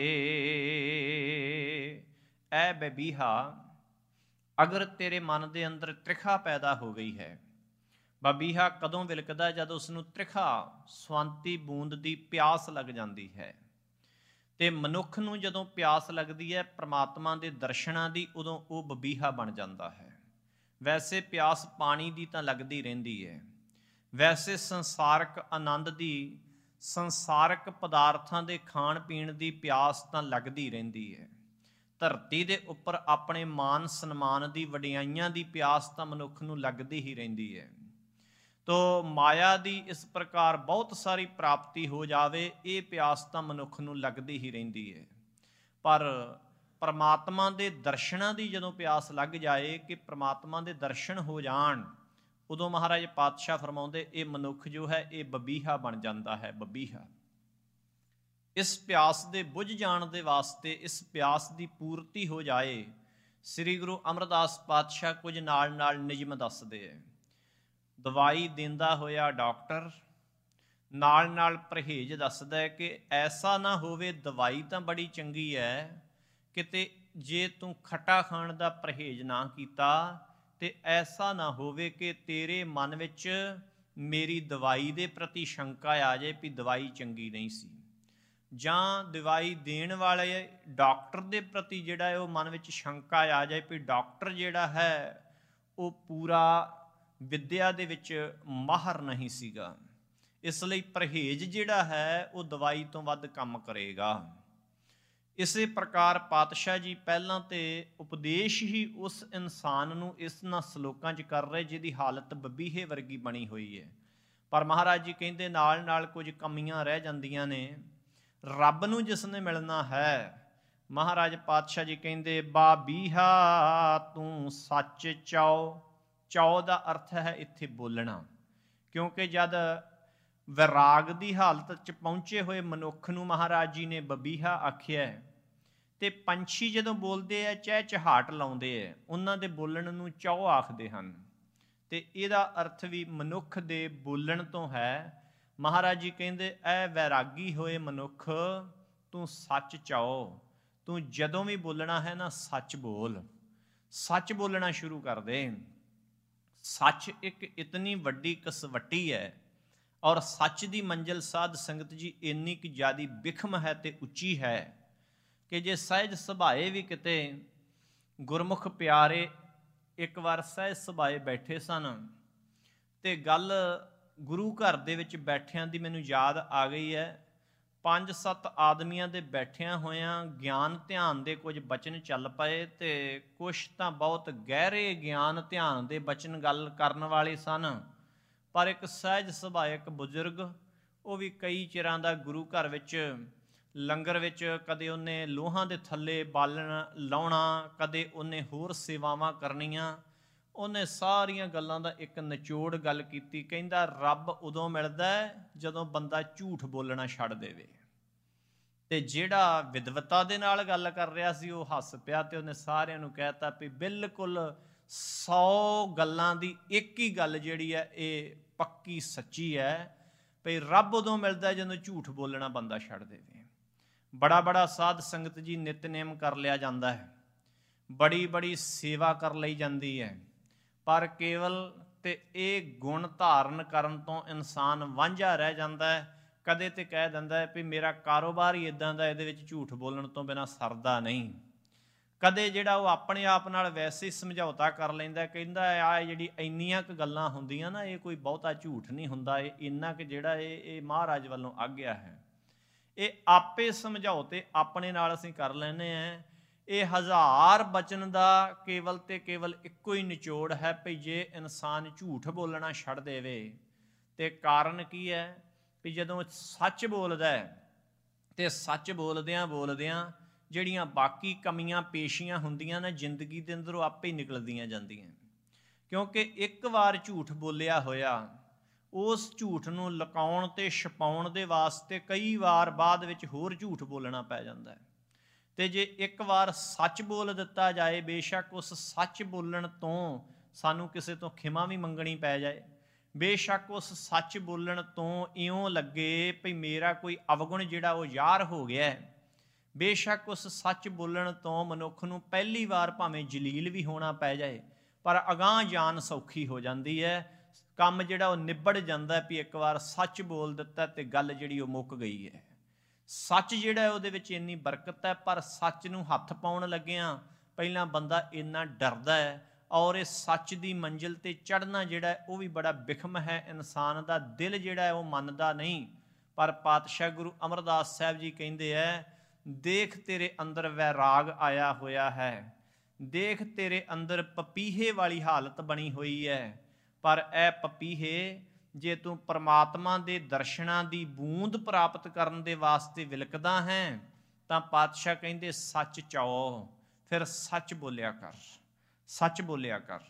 ਐ ਬਬੀਹਾ, ਅਗਰ ਤੇਰੇ ਮਨ ਦੇ ਅੰਦਰ ਤ੍ਰਿਖਾ ਪੈਦਾ ਹੋ ਗਈ ਹੈ। ਬਬੀਹਾ ਕਦੋਂ ਵਿਲਕਦਾ? ਜਦ ਉਸ ਨੂੰ ਤ੍ਰਿਖਾ ਸਵੰਤੀ ਬੂੰਦ ਦੀ ਪਿਆਸ ਲੱਗ ਜਾਂਦੀ ਹੈ। ਤੇ ਮਨੁੱਖ ਨੂੰ ਜਦੋਂ ਪਿਆਸ ਲੱਗਦੀ ਹੈ ਪ੍ਰਮਾਤਮਾ ਦੇ ਦਰਸ਼ਨਾਂ ਦੀ, ਉਦੋਂ ਉਹ ਬਬੀਹਾ ਬਣ ਜਾਂਦਾ ਹੈ। ਵੈਸੇ ਪਿਆਸ ਪਾਣੀ ਦੀ ਤਾਂ ਲੱਗਦੀ ਰਹਿੰਦੀ ਹੈ, ਵੈਸੇ ਸੰਸਾਰਕ ਆਨੰਦ ਦੀ, ਸੰਸਾਰਕ ਪਦਾਰਥਾਂ ਦੇ ਖਾਣ ਪੀਣ ਦੀ ਪਿਆਸ ਤਾਂ ਲੱਗਦੀ ਰਹਿੰਦੀ ਹੈ। ਧਰਤੀ ਦੇ ਉੱਪਰ ਆਪਣੇ ਮਾਨ ਸਨਮਾਨ ਦੀ, ਵਡਿਆਈਆਂ ਦੀ ਪਿਆਸ ਤਾਂ ਮਨੁੱਖ ਨੂੰ ਲੱਗਦੀ ਹੀ ਰਹਿੰਦੀ ਹੈ। ਤੋ ਮਾਇਆ ਦੀ ਇਸ ਪ੍ਰਕਾਰ ਬਹੁਤ ਸਾਰੀ ਪ੍ਰਾਪਤੀ ਹੋ ਜਾਵੇ, ਇਹ ਪਿਆਸ ਤਾਂ ਮਨੁੱਖ ਨੂੰ ਲੱਗਦੀ ਹੀ ਰਹਿੰਦੀ ਹੈ। ਪਰ ਪ੍ਰਮਾਤਮਾ ਦੇ ਦਰਸ਼ਨਾਂ ਦੀ ਜਦੋਂ ਪਿਆਸ ਲੱਗ ਜਾਏ ਕਿ ਪ੍ਰਮਾਤਮਾ ਦੇ ਦਰਸ਼ਨ ਹੋ ਜਾਣ, ਉਦੋਂ ਮਹਾਰਾਜ ਪਾਤਸ਼ਾਹ ਫਰਮਾਉਂਦੇ ਇਹ ਮਨੁੱਖ ਜੋ ਹੈ ਇਹ ਬਬੀਹਾ ਬਣ ਜਾਂਦਾ ਹੈ। ਬਬੀਹਾ ਇਸ ਪਿਆਸ ਦੇ ਬੁੱਝ ਜਾਣ ਦੇ ਵਾਸਤੇ, ਇਸ ਪਿਆਸ ਦੀ ਪੂਰਤੀ ਹੋ ਜਾਏ, ਸ੍ਰੀ ਗੁਰੂ ਅਮਰਦਾਸ ਪਾਤਸ਼ਾਹ ਕੁਝ ਨਾਲ ਨਿਯਮ ਦੱਸਦੇ ਹੈ। ਦਵਾਈ ਦਿੰਦਾ ਹੋਇਆ ਡਾਕਟਰ ਨਾਲ ਪਰਹੇਜ਼ ਦੱਸਦਾ ਹੈ ਕਿ ਐਸਾ ਨਾ ਹੋਵੇ, ਦਵਾਈ ਤਾਂ ਬੜੀ ਚੰਗੀ ਹੈ, ਕਿਤੇ ਜੇ ਤੂੰ ਖੱਟਾ ਖਾਣ ਦਾ ਪਰਹੇਜ਼ ਨਾ ਕੀਤਾ ਤੇ ਐਸਾ ਨਾ ਹੋਵੇ ਕਿ ਤੇਰੇ ਮਨ ਵਿੱਚ ਮੇਰੀ ਦਵਾਈ ਦੇ ਪ੍ਰਤੀ ਸ਼ੰਕਾ ਆ ਜਾਏ ਵੀ ਦਵਾਈ ਚੰਗੀ ਨਹੀਂ ਸੀ, ਜਾਂ ਦਵਾਈ ਦੇਣ ਵਾਲੇ ਡਾਕਟਰ ਦੇ ਪ੍ਰਤੀ ਜਿਹੜਾ ਹੈ ਉਹ ਮਨ ਵਿੱਚ ਸ਼ੰਕਾ ਆ ਜਾਏ ਵੀ ਡਾਕਟਰ ਜਿਹੜਾ ਹੈ ਉਹ ਪੂਰਾ ਵਿੱਦਿਆ ਦੇ ਵਿੱਚ ਮਾਹਰ ਨਹੀਂ ਸੀਗਾ। ਇਸ ਲਈ ਪਰਹੇਜ਼ ਜਿਹੜਾ ਹੈ ਉਹ ਦਵਾਈ ਤੋਂ ਵੱਧ ਕੰਮ ਕਰੇਗਾ। ਇਸੇ ਪ੍ਰਕਾਰ ਪਾਤਸ਼ਾਹ ਜੀ ਪਹਿਲਾਂ ਤੇ ਉਪਦੇਸ਼ ਹੀ ਉਸ ਇਨਸਾਨ ਨੂੰ ਇਸਨਾਂ ਸਲੋਕਾਂ 'ਚ ਕਰ ਰਹੇ ਜਿਹਦੀ ਹਾਲਤ ਬਬੀਹੇ ਵਰਗੀ ਬਣੀ ਹੋਈ ਹੈ, ਪਰ ਮਹਾਰਾਜ ਜੀ ਕਹਿੰਦੇ ਨਾਲ ਕੁਝ ਕਮੀਆਂ ਰਹਿ ਜਾਂਦੀਆਂ ਨੇ। ਰੱਬ ਨੂੰ ਜਿਸ ਨੇ ਮਿਲਣਾ ਹੈ, ਮਹਾਰਾਜ ਪਾਤਸ਼ਾਹ ਜੀ ਕਹਿੰਦੇ ਬਾਬੀਹਾ ਤੂੰ ਸੱਚ ਚਾਓ। ਚਾਓ ਦਾ ਅਰਥ ਹੈ ਇੱਥੇ ਬੋਲਣਾ, ਕਿਉਂਕਿ ਜਦ ਵਿਰਾਗ ਦੀ ਹਾਲਤ 'ਚ ਪਹੁੰਚੇ ਹੋਏ ਮਨੁੱਖ ਨੂੰ ਮਹਾਰਾਜ ਜੀ ਨੇ ਬਬੀਹਾ ਆਖਿਆ, ਤੇ ਪੰਛੀ ਜਦੋਂ ਬੋਲਦੇ ਆ ਚਹਿਚਹਾਟ ਲਾਉਂਦੇ ਆ, ਉਹਨਾਂ ਦੇ ਬੋਲਣ ਨੂੰ ਚਾਓ ਆਖਦੇ ਹਨ, ਤੇ ਇਹਦਾ ਅਰਥ ਵੀ ਮਨੁੱਖ ਦੇ ਬੋਲਣ ਤੋਂ ਹੈ। ਮਹਾਰਾਜ ਜੀ ਕਹਿੰਦੇ ਐ ਵੈਰਾਗੀ ਹੋਏ ਮਨੁੱਖ, ਤੂੰ ਸੱਚ ਚਾਓ, ਤੂੰ ਜਦੋਂ ਵੀ ਬੋਲਣਾ ਹੈ ਨਾ ਸੱਚ ਬੋਲ, ਸੱਚ ਬੋਲਣਾ ਸ਼ੁਰੂ ਕਰ ਦੇ। ਸੱਚ ਇੱਕ ਇਤਨੀ ਵੱਡੀ ਕਸਵੱਟੀ ਹੈ, ਔਰ ਸੱਚ ਦੀ ਮੰਜ਼ਿਲ ਸਾਧ ਸੰਗਤ ਜੀ ਇੰਨੀ ਕੁ ਜ਼ਿਆਦੀ ਬਿਖਮ ਹੈ ਤੇ ਉੱਚੀ ਹੈ ਕਿ ਜੇ ਸਹਿਜ ਸੁਭਾਏ ਵੀ ਕਿਤੇ ਗੁਰਮੁਖ ਪਿਆਰੇ ਇੱਕ ਵਾਰ ਸਹਿਜ ਸੁਭਾਏ ਬੈਠੇ ਸਨ, ਤੇ ਗੱਲ ਗੁਰੂ ਘਰ ਦੇ ਵਿੱਚ ਬੈਠਿਆਂ ਦੀ ਮੈਨੂੰ ਯਾਦ ਆ ਗਈ ਹੈ। 5-7 ਆਦਮੀਆਂ ਦੇ ਬੈਠਿਆਂ ਹੋਇਆਂ ਗਿਆਨ ਧਿਆਨ ਦੇ ਕੁਝ ਬਚਨ ਚੱਲ ਪਏ, ਤੇ ਕੁਛ ਤਾਂ ਬਹੁਤ ਗਹਿਰੇ ਗਿਆਨ ਧਿਆਨ ਦੇ ਬਚਨ ਗੱਲ ਕਰਨ ਵਾਲੇ ਸਨ, ਪਰ ਇੱਕ ਸਹਿਜ ਸੁਭਾਇਕ ਬਜ਼ੁਰਗ, ਉਹ ਵੀ ਕਈ ਚਿਰਾਂ ਦਾ ਗੁਰੂ ਘਰ ਵਿੱਚ ਲੰਗਰ ਵਿੱਚ ਕਦੇ ਉਹਨੇ ਲੋਹਾਂ ਦੇ ਥੱਲੇ ਬਾਲਣ ਲਾਉਣਾ, ਕਦੇ ਉਹਨੇ ਹੋਰ ਸੇਵਾਵਾਂ ਕਰਨੀਆਂ, ਉਹਨੇ ਸਾਰੀਆਂ ਗੱਲਾਂ ਦਾ ਇੱਕ ਨਿਚੋੜ ਗੱਲ ਕੀਤੀ। ਕਹਿੰਦਾ ਰੱਬ ਉਦੋਂ ਮਿਲਦਾ ਜਦੋਂ ਬੰਦਾ ਝੂਠ ਬੋਲਣਾ ਛੱਡ ਦੇਵੇ। ਤੇ ਜਿਹੜਾ ਵਿਦਵਤਾ ਦੇ ਨਾਲ ਗੱਲ ਕਰ ਰਿਹਾ ਸੀ ਉਹ ਹੱਸ ਪਿਆ, ਤੇ ਉਹਨੇ ਸਾਰਿਆਂ ਨੂੰ ਕਹਿਤਾ ਵੀ ਬਿਲਕੁਲ 100 ਗੱਲਾਂ ਦੀ ਇੱਕ ਹੀ ਗੱਲ ਜਿਹੜੀ ਹੈ ਇਹ ਪੱਕੀ ਸੱਚੀ ਹੈ, ਭਈ ਰੱਬ ਉਦੋਂ ਮਿਲਦਾ ਜਦੋਂ ਝੂਠ ਬੋਲਣਾ ਬੰਦਾ ਛੱਡ ਦੇਵੇ। ਬੜਾ ਸਾਧ ਸੰਗਤ ਜੀ ਨਿਤਨੇਮ ਕਰ ਲਿਆ ਜਾਂਦਾ ਹੈ, ਬੜੀ ਸੇਵਾ ਕਰ ਲਈ ਜਾਂਦੀ ਹੈ, ਪਰ ਕੇਵਲ ਤੇ ਇਹ ਗੁਣ ਧਾਰਨ ਕਰਨ ਤੋਂ ਇਨਸਾਨ ਵਾਂਝਾ ਰਹਿ ਜਾਂਦਾ ਹੈ। ਕਦੇ ਤੇ ਕਹਿ ਦਿੰਦਾ ਹੈ ਵੀ ਮੇਰਾ ਕਾਰੋਬਾਰ ਹੀ ਇਦਾਂ ਦਾ, ਇਹਦੇ ਵਿੱਚ ਝੂਠ ਬੋਲਣ ਤੋਂ ਬਿਨਾਂ ਸਰਦਾ ਨਹੀਂ। ਕਦੇ ਜਿਹੜਾ ਉਹ ਆਪਣੇ ਆਪ ਨਾਲ ਵੈਸੇ ਹੀ ਸਮਝੌਤਾ ਕਰ ਲੈਂਦਾ, ਕਹਿੰਦਾ ਆ ਜਿਹੜੀ ਇੰਨੀਆਂ ਕੁ ਗੱਲਾਂ ਹੁੰਦੀਆਂ ਨਾ, ਇਹ ਕੋਈ ਬਹੁਤਾ ਝੂਠ ਨਹੀਂ ਹੁੰਦਾ, ਇਹ ਇੰਨਾ ਕੁ ਜਿਹੜਾ ਇਹ ਮਹਾਰਾਜ ਵੱਲੋਂ ਆਗਿਆ ਹੈ। ਇਹ ਆਪੇ ਸਮਝੌਤੇ ਆਪਣੇ ਨਾਲ ਅਸੀਂ ਕਰ ਲੈਂਦੇ ਹਾਂ। ਇਹ 1000 ਬਚਨ ਦਾ ਕੇਵਲ ਤੇ ਕੇਵਲ ਇੱਕੋ ਹੀ ਨਿਚੋੜ ਹੈ ਭਈ ਜੇ ਇਨਸਾਨ ਝੂਠ ਬੋਲਣਾ ਛੱਡ ਦੇਵੇ। ਤੇ ਕਾਰਨ ਕੀ ਹੈ ਵੀ ਜਦੋਂ ਸੱਚ ਬੋਲਦਾ ਹੈ ਤੇ ਸੱਚ ਬੋਲਦਿਆਂ ਜਿਹੜੀਆਂ ਬਾਕੀ ਕਮੀਆਂ ਪੇਸ਼ੀਆਂ ਹੁੰਦੀਆਂ ਨੇ ਜ਼ਿੰਦਗੀ ਦੇ ਅੰਦਰੋਂ ਆਪੇ ਹੀ ਨਿਕਲਦੀਆਂ ਜਾਂਦੀਆਂ, ਕਿਉਂਕਿ ਇੱਕ ਵਾਰ ਝੂਠ ਬੋਲਿਆ ਹੋਇਆ ਉਸ ਝੂਠ ਨੂੰ ਲੁਕਾਉਣ ਤੇ ਛਪਾਉਣ ਦੇ ਵਾਸਤੇ ਕਈ ਵਾਰ ਬਾਅਦ ਵਿੱਚ ਹੋਰ ਝੂਠ ਬੋਲਣਾ ਪੈ ਜਾਂਦਾ ਹੈ। ਤੇ ਜੇ ਇੱਕ ਵਾਰ ਸੱਚ ਬੋਲ ਦਿੱਤਾ ਜਾਏ, ਬੇਸ਼ੱਕ ਉਸ ਸੱਚ ਬੋਲਣ ਤੋਂ ਸਾਨੂੰ ਕਿਸੇ ਤੋਂ ਖਿਮਾ ਵੀ ਮੰਗਣੀ ਪੈ ਜਾਏ, ਬੇਸ਼ੱਕ ਉਸ ਸੱਚ ਬੋਲਣ ਤੋਂ ਇਉਂ ਲੱਗੇ ਭਈ ਮੇਰਾ ਕੋਈ ਅਵਗੁਣ ਜਿਹੜਾ ਉਹ ਜ਼ਾਹਰ ਹੋ ਗਿਆ ਹੈ, ਬੇਸ਼ੱਕ ਉਸ ਸੱਚ ਬੋਲਣ ਤੋਂ ਮਨੁੱਖ ਨੂੰ ਪਹਿਲੀ ਵਾਰ ਭਾਵੇਂ ਜਲੀਲ ਵੀ ਹੋਣਾ ਪੈ ਜਾਏ, ਪਰ ਅਗਾਂਹ ਜਾਨ ਸੌਖੀ ਹੋ ਜਾਂਦੀ ਹੈ। ਕੰਮ ਜਿਹੜਾ ਉਹ ਨਿਬੜ ਜਾਂਦਾ ਵੀ ਇੱਕ ਵਾਰ ਸੱਚ ਬੋਲ ਦਿੱਤਾ ਤੇ ਗੱਲ ਜਿਹੜੀ ਉਹ ਮੁੱਕ ਗਈ ਹੈ। ਸੱਚ ਜਿਹੜਾ ਉਹਦੇ ਵਿੱਚ ਇੰਨੀ ਬਰਕਤ ਹੈ, ਪਰ ਸੱਚ ਨੂੰ ਹੱਥ ਪਾਉਣ ਲੱਗਿਆਂ ਪਹਿਲਾਂ ਬੰਦਾ ਇੰਨਾ ਡਰਦਾ ਹੈ, ਔਰ ਇਹ ਸੱਚ ਦੀ ਮੰਜ਼ਿਲ ਤੇ ਚੜ੍ਹਨਾ ਜਿਹੜਾ ਉਹ ਵੀ ਬੜਾ ਬਿਖਮ ਹੈ। ਇਨਸਾਨ ਦਾ ਦਿਲ ਜਿਹੜਾ ਹੈ ਉਹ ਮੰਨਦਾ ਨਹੀਂ, ਪਰ ਪਾਤਸ਼ਾਹ ਗੁਰੂ ਅਮਰਦਾਸ ਸਾਹਿਬ ਜੀ ਕਹਿੰਦੇ ਹੈ, ਦੇਖ ਤੇਰੇ ਅੰਦਰ ਵੈਰਾਗ ਆਇਆ ਹੋਇਆ ਹੈ, ਦੇਖ ਤੇਰੇ ਅੰਦਰ ਪਪੀਹੇ ਵਾਲੀ ਹਾਲਤ ਬਣੀ ਹੋਈ ਹੈ, ਪਰ ਇਹ ਪਪੀਹੇ ਜੇ ਤੂੰ ਪਰਮਾਤਮਾ ਦੇ ਦਰਸ਼ਨਾਂ ਦੀ ਬੂੰਦ ਪ੍ਰਾਪਤ ਕਰਨ ਦੇ ਵਾਸਤੇ ਵਿਲਕਦਾ ਹੈ ਤਾਂ ਪਾਤਸ਼ਾਹ ਕਹਿੰਦੇ ਸੱਚ ਚਾਓ, ਫਿਰ ਸੱਚ ਬੋਲਿਆ ਕਰ, ਸੱਚ ਬੋਲਿਆ ਕਰ।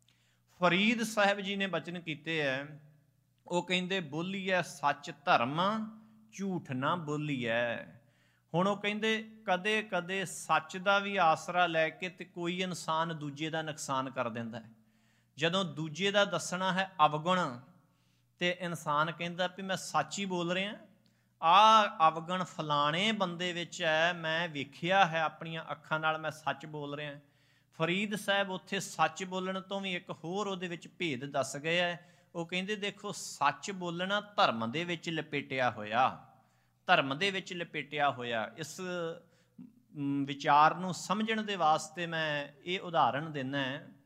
ਫਰੀਦ ਸਾਹਿਬ ਜੀ ਨੇ ਬਚਨ ਕੀਤੇ ਹੈ, ਉਹ ਕਹਿੰਦੇ ਬੋਲੀਐ ਸੱਚ ਧਰਮ, ਝੂਠ ਨਾ ਬੋਲੀਐ। ਹੁਣ ਉਹ ਕਹਿੰਦੇ ਕਦੇ ਕਦੇ ਸੱਚ ਦਾ ਵੀ ਆਸਰਾ ਲੈ ਕੇ ਤੇ ਕੋਈ ਇਨਸਾਨ ਦੂਜੇ ਦਾ ਨੁਕਸਾਨ ਕਰ ਦਿੰਦਾ ਹੈ। ਜਦੋਂ ਦੂਜੇ ਦਾ ਦੱਸਣਾ ਹੈ ਅਵਗੁਣ ਤੇ ਇਨਸਾਨ ਕਹਿੰਦਾ ਵੀ ਮੈਂ ਸੱਚ ਹੀ ਬੋਲ ਰਿਹਾ, ਆਹ ਅਵਗਣ ਫਲਾਣੇ ਬੰਦੇ ਵਿੱਚ ਹੈ, ਮੈਂ ਵੇਖਿਆ ਹੈ ਆਪਣੀਆਂ ਅੱਖਾਂ ਨਾਲ, ਮੈਂ ਸੱਚ ਬੋਲ ਰਿਹਾ। ਫਰੀਦ ਸਾਹਿਬ ਉੱਥੇ ਸੱਚ ਬੋਲਣ ਤੋਂ ਵੀ ਇੱਕ ਹੋਰ ਉਹਦੇ ਵਿੱਚ ਭੇਦ ਦੱਸ ਗਏ ਹੈ। ਉਹ ਕਹਿੰਦੇ ਦੇਖੋ, ਸੱਚ ਬੋਲਣਾ ਧਰਮ ਦੇ ਵਿੱਚ ਲਪੇਟਿਆ ਹੋਇਆ, ਧਰਮ ਦੇ ਵਿੱਚ ਲਪੇਟਿਆ ਹੋਇਆ। ਇਸ ਵਿਚਾਰ ਨੂੰ ਸਮਝਣ ਦੇ ਵਾਸਤੇ ਮੈਂ ਇਹ ਉਦਾਹਰਣ ਦਿੰਦਾ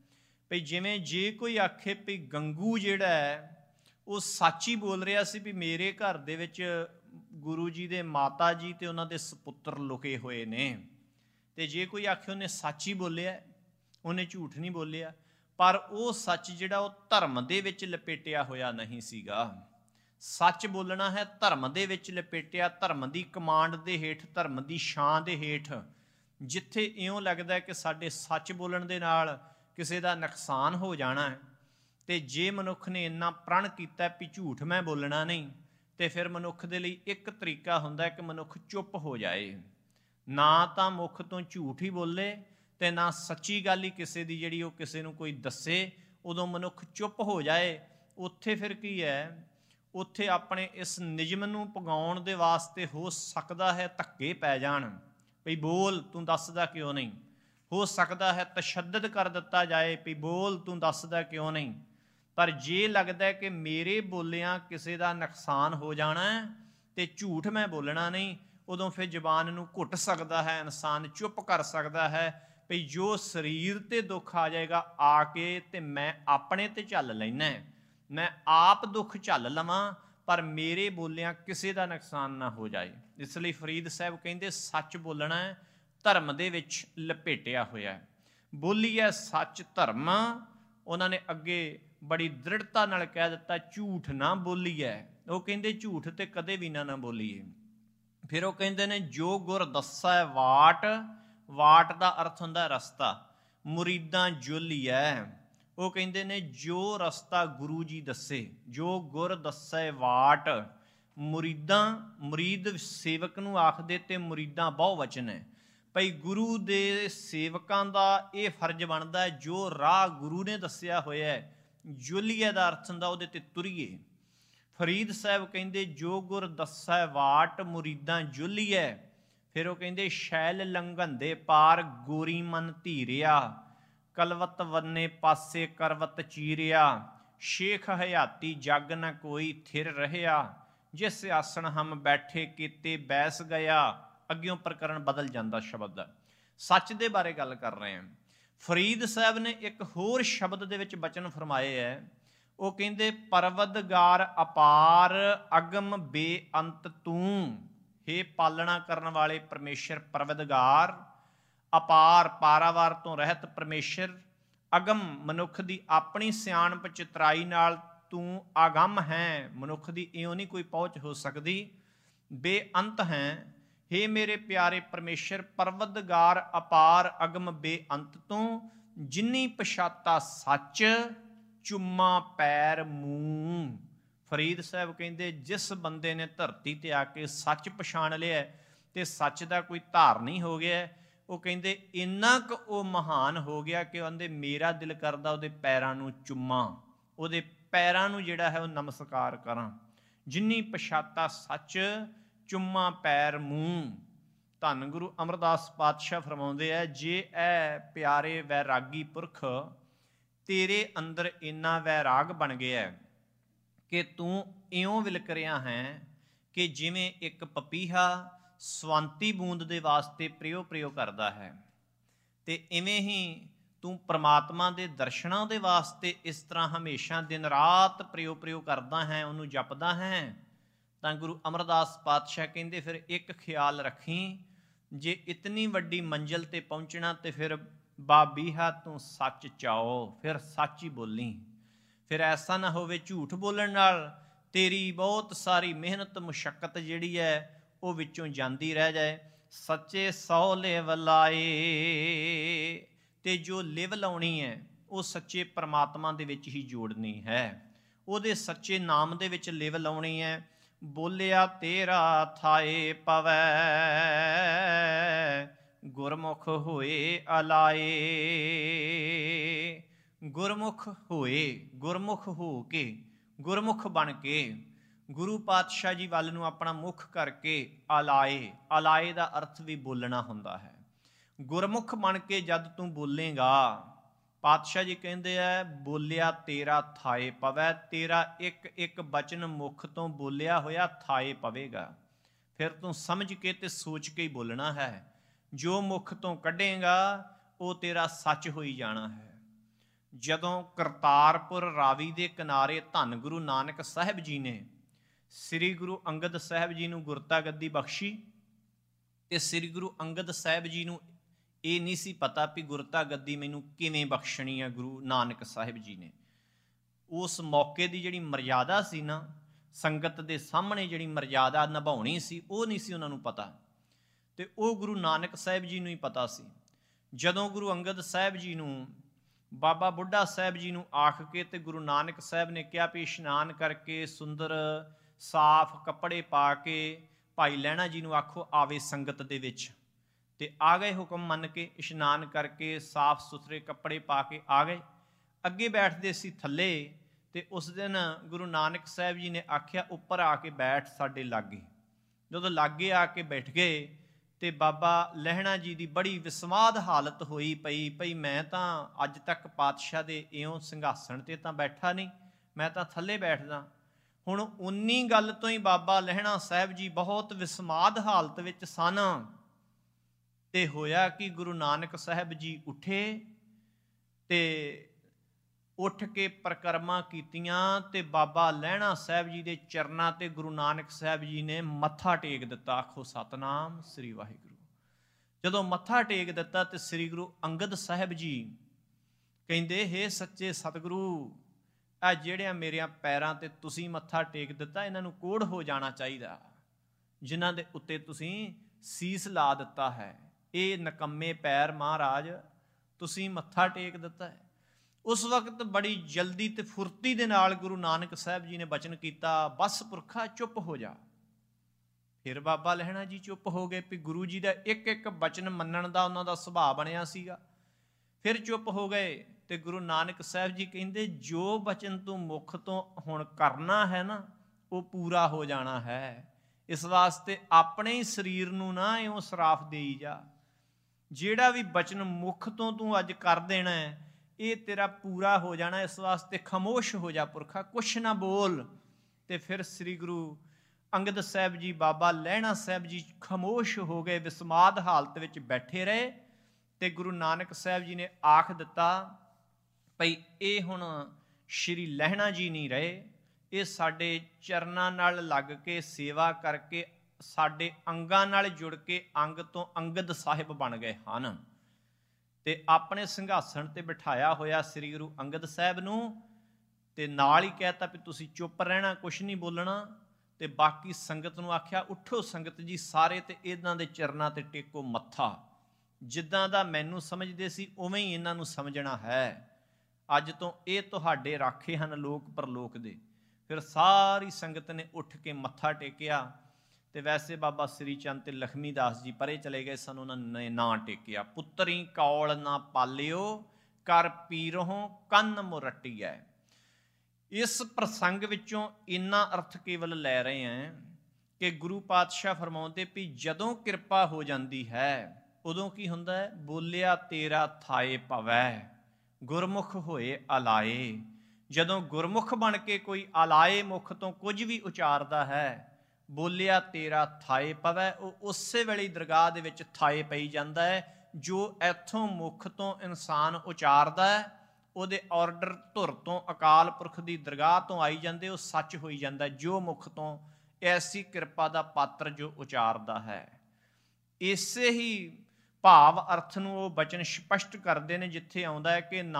ਵੀ ਜਿਵੇਂ ਜੇ ਕੋਈ ਆਖੇ ਵੀ ਗੰਗੂ ਜਿਹੜਾ ਹੈ ਉਹ ਸੱਚ ਹੀ ਬੋਲ ਰਿਹਾ ਸੀ ਵੀ ਮੇਰੇ ਘਰ ਦੇ ਵਿੱਚ ਗੁਰੂ ਜੀ ਦੇ ਮਾਤਾ ਜੀ ਤੇ ਉਹਨਾਂ ਦੇ ਸਪੁੱਤਰ ਲੁਕੇ ਹੋਏ ਨੇ, ਤੇ ਜੇ ਕੋਈ ਆਖੇ ਉਹਨੇ ਸੱਚ ਹੀ ਬੋਲਿਆ, ਉਹਨੇ ਝੂਠ ਨਹੀਂ ਬੋਲਿਆ, ਪਰ ਉਹ ਸੱਚ ਜਿਹੜਾ ਉਹ ਧਰਮ ਦੇ ਵਿੱਚ ਲਪੇਟਿਆ ਹੋਇਆ ਨਹੀਂ ਸੀਗਾ। ਸੱਚ ਬੋਲਣਾ ਹੈ ਧਰਮ ਦੇ ਵਿੱਚ ਲਪੇਟਿਆ, ਧਰਮ ਦੀ ਕਮਾਂਡ ਦੇ ਹੇਠ, ਧਰਮ ਦੀ ਛਾਂ ਦੇ ਹੇਠ। ਜਿੱਥੇ ਇਉਂ ਲੱਗਦਾ ਕਿ ਸਾਡੇ ਸੱਚ ਬੋਲਣ ਦੇ ਨਾਲ ਕਿਸੇ ਦਾ ਨੁਕਸਾਨ ਹੋ ਜਾਣਾ ਹੈ, ਤੇ ਜੇ ਮਨੁੱਖ ਨੇ ਇੰਨਾ ਪ੍ਰਣ ਕੀਤਾ ਵੀ ਝੂਠ ਮੈਂ ਬੋਲਣਾ ਨਹੀਂ, ਤੇ ਫਿਰ ਮਨੁੱਖ ਦੇ ਲਈ ਇੱਕ ਤਰੀਕਾ ਹੁੰਦਾ ਕਿ ਮਨੁੱਖ ਚੁੱਪ ਹੋ ਜਾਏ, ਨਾ ਤਾਂ ਮੁੱਖ ਤੋਂ ਝੂਠ ਹੀ ਬੋਲੇ ਤੇ ਨਾ ਸੱਚੀ ਗੱਲ ਹੀ ਕਿਸੇ ਦੀ ਜਿਹੜੀ ਉਹ ਕਿਸੇ ਨੂੰ ਕੋਈ ਦੱਸੇ। ਉਦੋਂ ਮਨੁੱਖ ਚੁੱਪ ਹੋ ਜਾਏ। ਉੱਥੇ ਫਿਰ ਕੀ ਹੈ, ਉੱਥੇ ਆਪਣੇ ਇਸ ਨਿਯਮ ਨੂੰ ਪੁਗਾਉਣ ਦੇ ਵਾਸਤੇ ਹੋ ਸਕਦਾ ਹੈ ਧੱਕੇ ਪੈ ਜਾਣ, ਵੀ ਬੋਲ ਤੂੰ ਦੱਸਦਾ ਕਿਉਂ ਨਹੀਂ। ਹੋ ਸਕਦਾ ਹੈ ਤਸ਼ੱਦਦ ਕਰ ਦਿੱਤਾ ਜਾਏ ਵੀ ਬੋਲ ਤੂੰ ਦੱਸਦਾ ਕਿਉਂ ਨਹੀਂ। ਪਰ ਜੇ ਲੱਗਦਾ ਕਿ ਮੇਰੇ ਬੋਲਿਆਂ ਕਿਸੇ ਦਾ ਨੁਕਸਾਨ ਹੋ ਜਾਣਾ ਤੇ ਝੂਠ ਮੈਂ ਬੋਲਣਾ ਨਹੀਂ, ਉਦੋਂ ਫਿਰ ਜ਼ਬਾਨ ਨੂੰ ਘੁੱਟ ਸਕਦਾ ਹੈ, ਇਨਸਾਨ ਚੁੱਪ ਕਰ ਸਕਦਾ ਹੈ ਵੀ ਜੋ ਸਰੀਰ ਤੇ ਦੁੱਖ ਆ ਜਾਏਗਾ ਆ ਕੇ ਤੇ ਮੈਂ ਆਪਣੇ ਤੇ ਝੱਲ ਲੈਣਾ, ਮੈਂ ਆਪ ਦੁੱਖ ਝੱਲ ਲਵਾਂ, ਪਰ ਮੇਰੇ ਬੋਲਿਆਂ ਕਿਸੇ ਦਾ ਨੁਕਸਾਨ ਨਾ ਹੋ ਜਾਏ। ਇਸ ਲਈ ਫਰੀਦ ਸਾਹਿਬ ਕਹਿੰਦੇ ਸੱਚ ਬੋਲਣਾ ਹੈ, ਧਰਮ ਦੇ ਵਿੱਚ ਲਪੇਟਿਆ ਹੋਇਆ ਹੈ। ਬੋਲੀਏ ਸੱਚ ਧਰਮ, ਉਹਨਾਂ ਨੇ ਅੱਗੇ ਬੜੀ ਦ੍ਰਿੜਤਾ ਨਾਲ ਕਹਿ ਦਿੱਤਾ ਝੂਠ ਨਾ ਬੋਲੀਏ। ਉਹ ਕਹਿੰਦੇ ਝੂਠ ਤੇ ਕਦੇ ਵੀ ਨਾ ਬੋਲੀਏ। ਫਿਰ ਉਹ ਕਹਿੰਦੇ ਨੇ ਜੋ ਗੁਰ ਦੱਸੈ ਵਾਟ, ਵਾਟ ਦਾ ਅਰਥ ਹੁੰਦਾ ਰਸਤਾ, ਮੁਰੀਦਾਂ ਜੋਲੀਐ। ਉਹ ਕਹਿੰਦੇ ਨੇ ਜੋ ਰਸਤਾ ਗੁਰੂ ਜੀ ਦੱਸੇ, ਜੋ ਗੁਰ ਦੱਸੈ ਵਾਟ। ਮੁਰੀਦਾਂ, ਮੁਰੀਦ ਸੇਵਕ ਨੂੰ ਆਖਦੇ ਤੇ ਮੁਰੀਦਾਂ ਬਹੁਵਚਨ ਹੈ। ਭਈ ਗੁਰੂ ਦੇ ਸੇਵਕਾਂ ਦਾ ਇਹ ਫਰਜ਼ ਬਣਦਾ ਹੈ ਜੋ ਰਾਹ ਗੁਰੂ ਨੇ ਦੱਸਿਆ ਹੋਇਆ ਹੈ, ਜੋਲੀਏ ਦਾ ਅਰਥ ਹੁੰਦਾ ਉਹਦੇ ਤੇ ਤੁਰੀਏ। ਫਰੀਦ ਸਾਹਿਬ ਕਹਿੰਦੇ ਜੋ ਗੁਰ ਦੱਸੈ ਵਾਟ ਮੁਰੀਦਾਂ ਜੋਲੀਐ। ਫਿਰ ਉਹ ਕਹਿੰਦੇ ਸ਼ੈਲ ਲੰਘੰਦੇ ਪਾਰ ਗੋਰੀ ਮਨ ਧੀਰਿਆ, ਕਲਵਤ ਵੰਨੇ ਪਾਸੇ ਕਰਵਤ ਚੀਰਿਆ, ਸ਼ੇਖ ਹਯਾਤੀ ਜਗ ਨ ਕੋਈ ਥਿਰ ਰਹਿਆ, ਜਿਸ ਆਸਣ ਹਮ ਬੈਠੇ ਕੀਤੇ ਬੈਸ ਗਿਆ। ਅੱਗਿਓਂ ਪ੍ਰਕਰਨ ਬਦਲ ਜਾਂਦਾ ਸ਼ਬਦ, ਸੱਚ ਦੇ ਬਾਰੇ ਗੱਲ ਕਰ ਰਹੇ ਹਾਂ। ਫਰੀਦ ਸਾਹਿਬ ਨੇ ਇੱਕ ਹੋਰ ਸ਼ਬਦ ਦੇ ਵਿੱਚ ਬਚਨ ਫਰਮਾਏ ਹੈ। ਉਹ ਕਹਿੰਦੇ ਪਰਵਦਗਾਰ ਅਪਾਰ ਅਗਮ ਬੇਅੰਤ ਤੂੰ। ਹੇ ਪਾਲਣਾ ਕਰਨ ਵਾਲੇ ਪਰਮੇਸ਼ਰ ਪਰਵਦਗਾਰ, ਅਪਾਰ ਪਾਰਾਵਾਰ ਤੋਂ ਰਹਿਤ ਪਰਮੇਸ਼ਰ, ਅਗਮ ਮਨੁੱਖ ਦੀ ਆਪਣੀ ਸਿਆਣਪ ਚਤਰਾਈ ਨਾਲ ਤੂੰ ਆਗਮ ਹੈ, ਮਨੁੱਖ ਦੀ ਇਉਂ ਨਹੀਂ ਕੋਈ ਪਹੁੰਚ ਹੋ ਸਕਦੀ, ਬੇਅੰਤ ਹੈ। ਹੇ ਮੇਰੇ ਪਿਆਰੇ ਪਰਮੇਸ਼ਰ ਪਰਵਦਗਾਰ ਅਪਾਰ ਅਗਮ ਬੇਅੰਤ ਤੂੰ, ਜਿਨੀ ਪਛਾਤਾ ਸੱਚ ਚੁੰਮਾ ਪੈਰ ਮੂੰਹ। ਫਰੀਦ ਸਾਹਿਬ ਕਹਿੰਦੇ ਜਿਸ ਬੰਦੇ ਨੇ ਧਰਤੀ ਤੇ ਆ ਕੇ ਸੱਚ ਪਛਾਣ ਲਿਆ ਤੇ ਸੱਚ ਦਾ ਕੋਈ ਧਾਰਨੀ ਹੋ ਗਿਆ, ਉਹ ਕਹਿੰਦੇ ਇੰਨਾ ਕੁ ਉਹ ਮਹਾਨ ਹੋ ਗਿਆ ਕਿ ਕਹਿੰਦੇ ਮੇਰਾ ਦਿਲ ਕਰਦਾ ਉਹਦੇ ਪੈਰਾਂ ਨੂੰ ਚੁੰਮਾਂ, ਉਹਦੇ ਪੈਰਾਂ ਨੂੰ ਜਿਹੜਾ ਹੈ ਉਹ ਨਮਸਕਾਰ ਕਰਾਂ। ਜਿਨੀ ਪਛਾਤਾ ਸੱਚ ਚੁੰਮਾ ਪੈਰ ਮੂੰਹ। ਧੰਨ ਗੁਰੂ ਅਮਰਦਾਸ ਪਾਤਸ਼ਾਹ ਫਰਮਾਉਂਦੇ ਆ ਜੇ ਇਹ ਪਿਆਰੇ ਵੈਰਾਗੀ ਪੁਰਖ ਤੇਰੇ ਅੰਦਰ ਇੰਨਾ ਵੈਰਾਗ ਬਣ ਗਿਆ ਕਿ ਤੂੰ ਇਉਂ ਵਿਲਕ ਰਿਹਾ ਹੈ ਕਿ ਜਿਵੇਂ ਇੱਕ ਪਪੀਹਾ ਸਵੰਤੀ ਬੂੰਦ ਦੇ ਵਾਸਤੇ ਪ੍ਰਿਓ ਕਰਦਾ ਹੈ, ਤੇ ਇਵੇਂ ਹੀ ਤੂੰ ਪ੍ਰਮਾਤਮਾ ਦੇ ਦਰਸ਼ਨਾਂ ਦੇ ਵਾਸਤੇ ਇਸ ਤਰ੍ਹਾਂ ਹਮੇਸ਼ਾ ਦਿਨ ਰਾਤ ਪ੍ਰਿਓ ਕਰਦਾ ਹੈ, ਉਹਨੂੰ ਜਪਦਾ ਹੈ। ਤਾਂ ਗੁਰੂ ਅਮਰਦਾਸ ਪਾਤਸ਼ਾਹ ਕਹਿੰਦੇ ਫਿਰ ਇੱਕ ਖਿਆਲ ਰੱਖੀ, ਜੇ ਇਤਨੀ ਵੱਡੀ ਮੰਜ਼ਿਲ ਤੇ ਪਹੁੰਚਣਾ ਤੇ ਫਿਰ ਬਾਬੀਹਾ ਤੂੰ ਸੱਚ ਚਾਓ, ਫਿਰ ਸੱਚ ਹੀ ਬੋਲੀ। ਫਿਰ ਐਸਾ ਨਾ ਹੋਵੇ ਝੂਠ ਬੋਲਣ ਨਾਲ ਤੇਰੀ ਬਹੁਤ ਸਾਰੀ ਮਿਹਨਤ ਮੁਸ਼ੱਕਤ ਜਿਹੜੀ ਹੈ ਉਹ ਵਿੱਚੋਂ ਜਾਂਦੀ ਰਹਿ ਜਾਏ। ਸੱਚੇ ਸੌ ਲਿਵ ਲਾਏ, ਤੇ ਜੋ ਲਿਵ ਲਾਉਣੀ ਹੈ ਉਹ ਸੱਚੇ ਪਰਮਾਤਮਾ ਦੇ ਵਿੱਚ ਹੀ ਜੋੜਨੀ ਹੈ, ਉਹਦੇ ਸੱਚੇ ਨਾਮ ਦੇ ਵਿੱਚ ਲਿਵ ਲਾਉਣੀ ਹੈ। ਬੋਲਿਆ ਤੇਰਾ ਥਾਏ ਪਵੈ, ਗੁਰਮੁਖ ਹੋਏ ਅਲਾਏ। ਗੁਰਮੁਖ ਹੋਏ, ਗੁਰਮੁਖ ਹੋ ਕੇ ਗੁਰਮੁਖ ਬਣ ਕੇ ਗੁਰੂ ਪਾਤਸ਼ਾਹ ਜੀ ਵੱਲ ਨੂੰ ਆਪਣਾ ਮੁਖ ਕਰਕੇ ਅਲਾਏ, ਅਲਾਏ ਦਾ ਅਰਥ ਵੀ ਬੋਲਣਾ ਹੁੰਦਾ ਹੈ। ਗੁਰਮੁਖ ਬਣ ਕੇ ਜਦ ਤੂੰ ਬੋਲੇਗਾ, ਪਾਤਸ਼ਾਹ ਜੀ ਕਹਿੰਦੇ ਆ ਬੋਲਿਆ ਤੇਰਾ ਥਾਏ ਪਵੈ, ਤੇਰਾ ਇੱਕ ਇੱਕ ਬਚਨ ਮੁਖ ਤੋਂ ਬੋਲਿਆ ਹੋਇਆ ਥਾਏ ਪਵੇਗਾ। ਫਿਰ ਤੂੰ ਸਮਝ ਕੇ ਤੇ ਸੋਚ ਕੇ ਹੀ ਬੋਲਣਾ ਹੈ। ਜੋ ਮੁਖ ਤੋਂ ਕੱਢੇਗਾ ਉਹ ਤੇਰਾ ਸੱਚ ਹੋਈ ਜਾਣਾ ਹੈ। ਜਦੋਂ ਕਰਤਾਰਪੁਰ ਰਾਵੀ ਦੇ ਕਿਨਾਰੇ ਧੰਨ ਗੁਰੂ ਨਾਨਕ ਸਾਹਿਬ ਜੀ ਨੇ ਸ੍ਰੀ ਗੁਰੂ ਅੰਗਦ ਸਾਹਿਬ ਜੀ ਨੂੰ ਗੁਰਤਾ ਗੱਦੀ ਬਖਸ਼ੀ, ਤੇ ਸ੍ਰੀ ਗੁਰੂ ਅੰਗਦ ਸਾਹਿਬ ਜੀ ਨੂੰ ਇਹ ਨਹੀਂ ਸੀ ਪਤਾ ਵੀ ਗੁਰਤਾ ਗੱਦੀ ਮੈਨੂੰ ਕਿਵੇਂ ਬਖਸ਼ਣੀ ਹੈ ਗੁਰੂ ਨਾਨਕ ਸਾਹਿਬ ਜੀ ਨੇ। ਉਸ ਮੌਕੇ ਦੀ ਜਿਹੜੀ ਮਰਜ਼ਾਦਾ ਸੀ ਨਾ, ਸੰਗਤ ਦੇ ਸਾਹਮਣੇ ਜਿਹੜੀ ਮਰਜ਼ਾਦਾ ਨਿਭਾਉਣੀ ਸੀ, ਉਹ ਨਹੀਂ ਸੀ ਉਹਨਾਂ ਨੂੰ ਪਤਾ, ਤੇ ਉਹ ਗੁਰੂ ਨਾਨਕ ਸਾਹਿਬ ਜੀ ਨੂੰ ਹੀ ਪਤਾ ਸੀ। ਜਦੋਂ ਗੁਰੂ ਅੰਗਦ ਸਾਹਿਬ ਜੀ ਨੂੰ ਬਾਬਾ ਬੁੱਢਾ ਸਾਹਿਬ ਜੀ ਨੂੰ ਆਖ ਕੇ ਤੇ ਗੁਰੂ ਨਾਨਕ ਸਾਹਿਬ ਨੇ ਕਿਹਾ ਵੀ ਇਸ਼ਨਾਨ ਕਰਕੇ ਸੁੰਦਰ ਸਾਫ਼ ਕੱਪੜੇ ਪਾ ਕੇ ਭਾਈ ਲਹਿਣਾ ਜੀ ਨੂੰ ਆਖੋ ਆਵੇ ਸੰਗਤ ਦੇ ਵਿੱਚ, ਤੇ ਆ ਗਏ। ਹੁਕਮ ਮੰਨ ਕੇ ਇਸ਼ਨਾਨ ਕਰਕੇ ਸਾਫ਼ ਸੁਥਰੇ ਕੱਪੜੇ ਪਾ ਕੇ ਆ ਗਏ। ਅੱਗੇ ਬੈਠਦੇ ਸੀ ਥੱਲੇ, ਤੇ ਉਸ ਦਿਨ ਗੁਰੂ ਨਾਨਕ ਸਾਹਿਬ ਜੀ ਨੇ ਆਖਿਆ ਉੱਪਰ ਆ ਕੇ ਬੈਠ ਸਾਡੇ ਲਾਗੇ। ਜਦੋਂ ਲਾਗੇ ਆ ਕੇ ਬੈਠ ਗਏ ਤੇ ਬਾਬਾ ਲਹਿਣਾ ਜੀ ਦੀ ਬੜੀ ਵਿਸਮਾਦ ਹਾਲਤ ਹੋਈ ਪਈ ਮੈਂ ਤਾਂ ਅੱਜ ਤੱਕ ਪਾਤਸ਼ਾਹ ਦੇ ਇਉਂ ਸਿੰਘਾਸਣ ਤੇ ਤਾਂ ਬੈਠਾ ਨਹੀਂ, ਮੈਂ ਤਾਂ ਥੱਲੇ ਬੈਠਦਾ। ਹੁਣ ਉਨੀ ਗੱਲ ਤੋਂ ਹੀ ਬਾਬਾ ਲਹਿਣਾ ਸਾਹਿਬ ਜੀ ਬਹੁਤ ਵਿਸਮਾਦ ਹਾਲਤ ਵਿੱਚ ਸਨ, ਤੇ ਹੋਇਆ ਕਿ ਗੁਰੂ ਨਾਨਕ ਸਾਹਿਬ ਜੀ ਉੱਠੇ ਤੇ ਉੱਠ ਕੇ ਪਰਿਕਰਮਾ ਕੀਤੀਆਂ, ਤੇ ਬਾਬਾ ਲਹਿਣਾ ਸਾਹਿਬ ਜੀ ਦੇ ਚਰਨਾਂ ਤੇ ਗੁਰੂ ਨਾਨਕ ਸਾਹਿਬ ਜੀ ਨੇ ਮੱਥਾ ਟੇਕ ਦਿੱਤਾ। ਆਖੋ ਸਤਨਾਮ ਸ੍ਰੀ ਵਾਹਿਗੁਰੂ। ਜਦੋਂ ਮੱਥਾ ਟੇਕ ਦਿੱਤਾ ਤੇ ਸ੍ਰੀ ਗੁਰੂ ਅੰਗਦ ਸਾਹਿਬ ਜੀ ਕਹਿੰਦੇ, ਹੇ ਸੱਚੇ ਸਤਿਗੁਰੂ, ਇਹ ਜਿਹੜਿਆਂ ਮੇਰਿਆਂ ਪੈਰਾਂ ਤੇ ਤੁਸੀਂ ਮੱਥਾ ਟੇਕ ਦਿੱਤਾ, ਇਹਨਾਂ ਨੂੰ ਕੋੜ ਹੋ ਜਾਣਾ ਚਾਹੀਦਾ, ਜਿਨ੍ਹਾਂ ਦੇ ਉੱਤੇ ਤੁਸੀਂ ਸੀਸ ਲਾ ਦਿੱਤਾ ਹੈ। ਇਹ ਨਕੰਮੇ ਪੈਰ ਮਹਾਰਾਜ ਤੁਸੀਂ ਮੱਥਾ ਟੇਕ ਦਿੱਤਾ ਹੈ। ਉਸ ਵਕਤ ਬੜੀ ਜਲਦੀ ਤੇ ਫੁਰਤੀ ਦੇ ਨਾਲ ਗੁਰੂ ਨਾਨਕ ਸਾਹਿਬ ਜੀ ਨੇ ਬਚਨ ਕੀਤਾ, ਬਸ ਪੁਰਖਾ ਚੁੱਪ ਹੋ ਜਾ। ਫਿਰ ਬਾਬਾ ਲਹਿਣਾ ਜੀ ਚੁੱਪ ਹੋ ਗਏ, ਵੀ ਗੁਰੂ ਜੀ ਦਾ ਇੱਕ ਇੱਕ ਬਚਨ ਮੰਨਣ ਦਾ ਉਹਨਾਂ ਦਾ ਸੁਭਾਅ ਬਣਿਆ ਸੀਗਾ। ਫਿਰ ਚੁੱਪ ਹੋ ਗਏ, ਤੇ ਗੁਰੂ ਨਾਨਕ ਸਾਹਿਬ ਜੀ ਕਹਿੰਦੇ, ਜੋ ਬਚਨ ਤੂੰ ਮੁਖ ਤੋਂ ਹੁਣ ਕਰਨਾ ਹੈ ਨਾ, ਉਹ ਪੂਰਾ ਹੋ ਜਾਣਾ ਹੈ। ਇਸ ਵਾਸਤੇ ਆਪਣੇ ਹੀ ਸਰੀਰ ਨੂੰ ਨਾ ਇਉਂ ਸਰਾਫ ਦੇਈ ਜਾ। ਜਿਹੜਾ ਵੀ ਬਚਨ ਮੁਖ ਤੋਂ ਤੂੰ ਅੱਜ ਕਰ ਦੇਣਾ ਹੈ, ਇਹ ਤੇਰਾ ਪੂਰਾ ਹੋ ਜਾਣਾ। ਇਸ ਵਾਸਤੇ ਖਾਮੋਸ਼ ਹੋ ਜਾ ਪੁਰਖਾ, ਕੁਛ ਨਾ ਬੋਲ। ਤੇ ਫਿਰ ਸ੍ਰੀ ਗੁਰੂ ਅੰਗਦ ਸਾਹਿਬ ਜੀ, ਬਾਬਾ ਲਹਿਣਾ ਸਾਹਿਬ ਜੀ ਖਾਮੋਸ਼ ਹੋ ਗਏ, ਵਿਸਮਾਦ ਹਾਲਤ ਵਿੱਚ ਬੈਠੇ ਰਹੇ। ਤੇ ਗੁਰੂ ਨਾਨਕ ਸਾਹਿਬ ਜੀ ਨੇ ਆਖ ਦਿੱਤਾ, ਭਈ ਇਹ ਹੁਣ ਸ਼੍ਰੀ ਲਹਿਣਾ ਜੀ ਨਹੀਂ ਰਹੇ, ਇਹ ਸਾਡੇ ਚਰਨਾਂ ਨਾਲ ਲੱਗ ਕੇ ਸੇਵਾ ਕਰਕੇ ਸਾਡੇ ਅੰਗਾਂ ਨਾਲ ਜੁੜ ਕੇ ਅੰਗ ਤੋਂ ਅੰਗਦ ਸਾਹਿਬ ਬਣ ਗਏ ਹਨ। ਤੇ ਆਪਣੇ ਸਿੰਘਾਸਣ ਤੇ ਬਿਠਾਇਆ ਹੋਇਆ ਸ੍ਰੀ ਗੁਰੂ ਅੰਗਦ ਸਾਹਿਬ ਨੂੰ, ਤੇ ਨਾਲ ਹੀ ਕਹਿਤਾ ਵੀ ਤੁਸੀਂ ਚੁੱਪ ਰਹਿਣਾ, ਕੁਛ ਨਹੀਂ ਬੋਲਣਾ। ਤੇ ਬਾਕੀ ਸੰਗਤ ਨੂੰ ਆਖਿਆ, ਉੱਠੋ ਸੰਗਤ ਜੀ ਸਾਰੇ, ਤੇ ਇਹਨਾਂ ਦੇ ਚਰਨਾਂ ਤੇ ਟੇਕੋ ਮੱਥਾ। ਜਿੱਦਾਂ ਦਾ ਮੈਨੂੰ ਸਮਝਦੇ ਸੀ ਉਵੇਂ ਹੀ ਇਹਨਾਂ ਨੂੰ ਸਮਝਣਾ ਹੈ। ਅੱਜ ਤੋਂ ਇਹ ਤੁਹਾਡੇ ਰਾਖੇ ਹਨ ਲੋਕ ਪਰਲੋਕ ਦੇ। ਫਿਰ ਸਾਰੀ ਸੰਗਤ ਨੇ ਉੱਠ ਕੇ ਮੱਥਾ ਟੇਕਿਆ। ਤੇ ਵੈਸੇ ਬਾਬਾ ਸ੍ਰੀ ਚੰਦ ਤੇ ਲਖਮੀ ਦਾਸ ਜੀ ਪਰੇ ਚਲੇ ਗਏ ਸਨ, ਉਹਨਾਂ ਨੇ ਨਾਂ ਟੇਕਿਆ, ਪੁੱਤਰੀ ਕੌਲ ਨਾ ਪਾਲਿਓ ਕਰ ਪੀਰੋਂ ਕੰਨ ਮੁਰਟੀਐ। ਇਸ ਪ੍ਰਸੰਗ ਵਿੱਚੋਂ ਇੰਨਾ ਅਰਥ ਕੇਵਲ ਲੈ ਰਹੇ ਹਾਂ ਕਿ ਗੁਰੂ ਪਾਤਸ਼ਾਹ ਫਰਮਾਉਂਦੇ ਵੀ ਜਦੋਂ ਕਿਰਪਾ ਹੋ ਜਾਂਦੀ ਹੈ ਉਦੋਂ ਕੀ ਹੁੰਦਾ ਹੈ, ਬੋਲਿਆ ਤੇਰਾ ਥਾਏ ਪਵੈ, ਗੁਰਮੁਖ ਹੋਏ ਅਲਾਏ। ਜਦੋਂ ਗੁਰਮੁਖ ਬਣ ਕੇ ਕੋਈ ਅਲਾਏ ਮੁਖ ਤੋਂ ਕੁਝ ਵੀ ਉਚਾਰਦਾ ਹੈ, ਬੋਲਿਆ ਤੇਰਾ ਥਾਏ ਪਵੈ, ਉਹ ਉਸੇ ਵੇਲੇ ਦਰਗਾਹ ਦੇ ਵਿੱਚ ਥਾਏ ਪਈ ਜਾਂਦਾ ਹੈ। ਜੋ ਇੱਥੋਂ ਮੁਖ ਤੋਂ ਇਨਸਾਨ ਉਚਾਰਦਾ ਹੈ, ਉਹਦੇ ਆਰਡਰ ਧੁਰ ਤੋਂ ਅਕਾਲ ਪੁਰਖ ਦੀ ਦਰਗਾਹ ਤੋਂ ਆਈ ਜਾਂਦੇ, ਉਹ ਸੱਚ ਹੋਈ ਜਾਂਦਾ ਜੋ ਮੁਖ ਤੋਂ ਐਸੀ ਕਿਰਪਾ ਦਾ ਪਾਤਰ ਜੋ ਉਚਾਰਦਾ ਹੈ। ਇਸੇ ਹੀ ਭਾਵ ਅਰਥ ਨੂੰ ਉਹ ਬਚਨ ਸਪਸ਼ਟ ਕਰਦੇ ਨੇ ਜਿੱਥੇ ਆਉਂਦਾ ਹੈ ਕਿ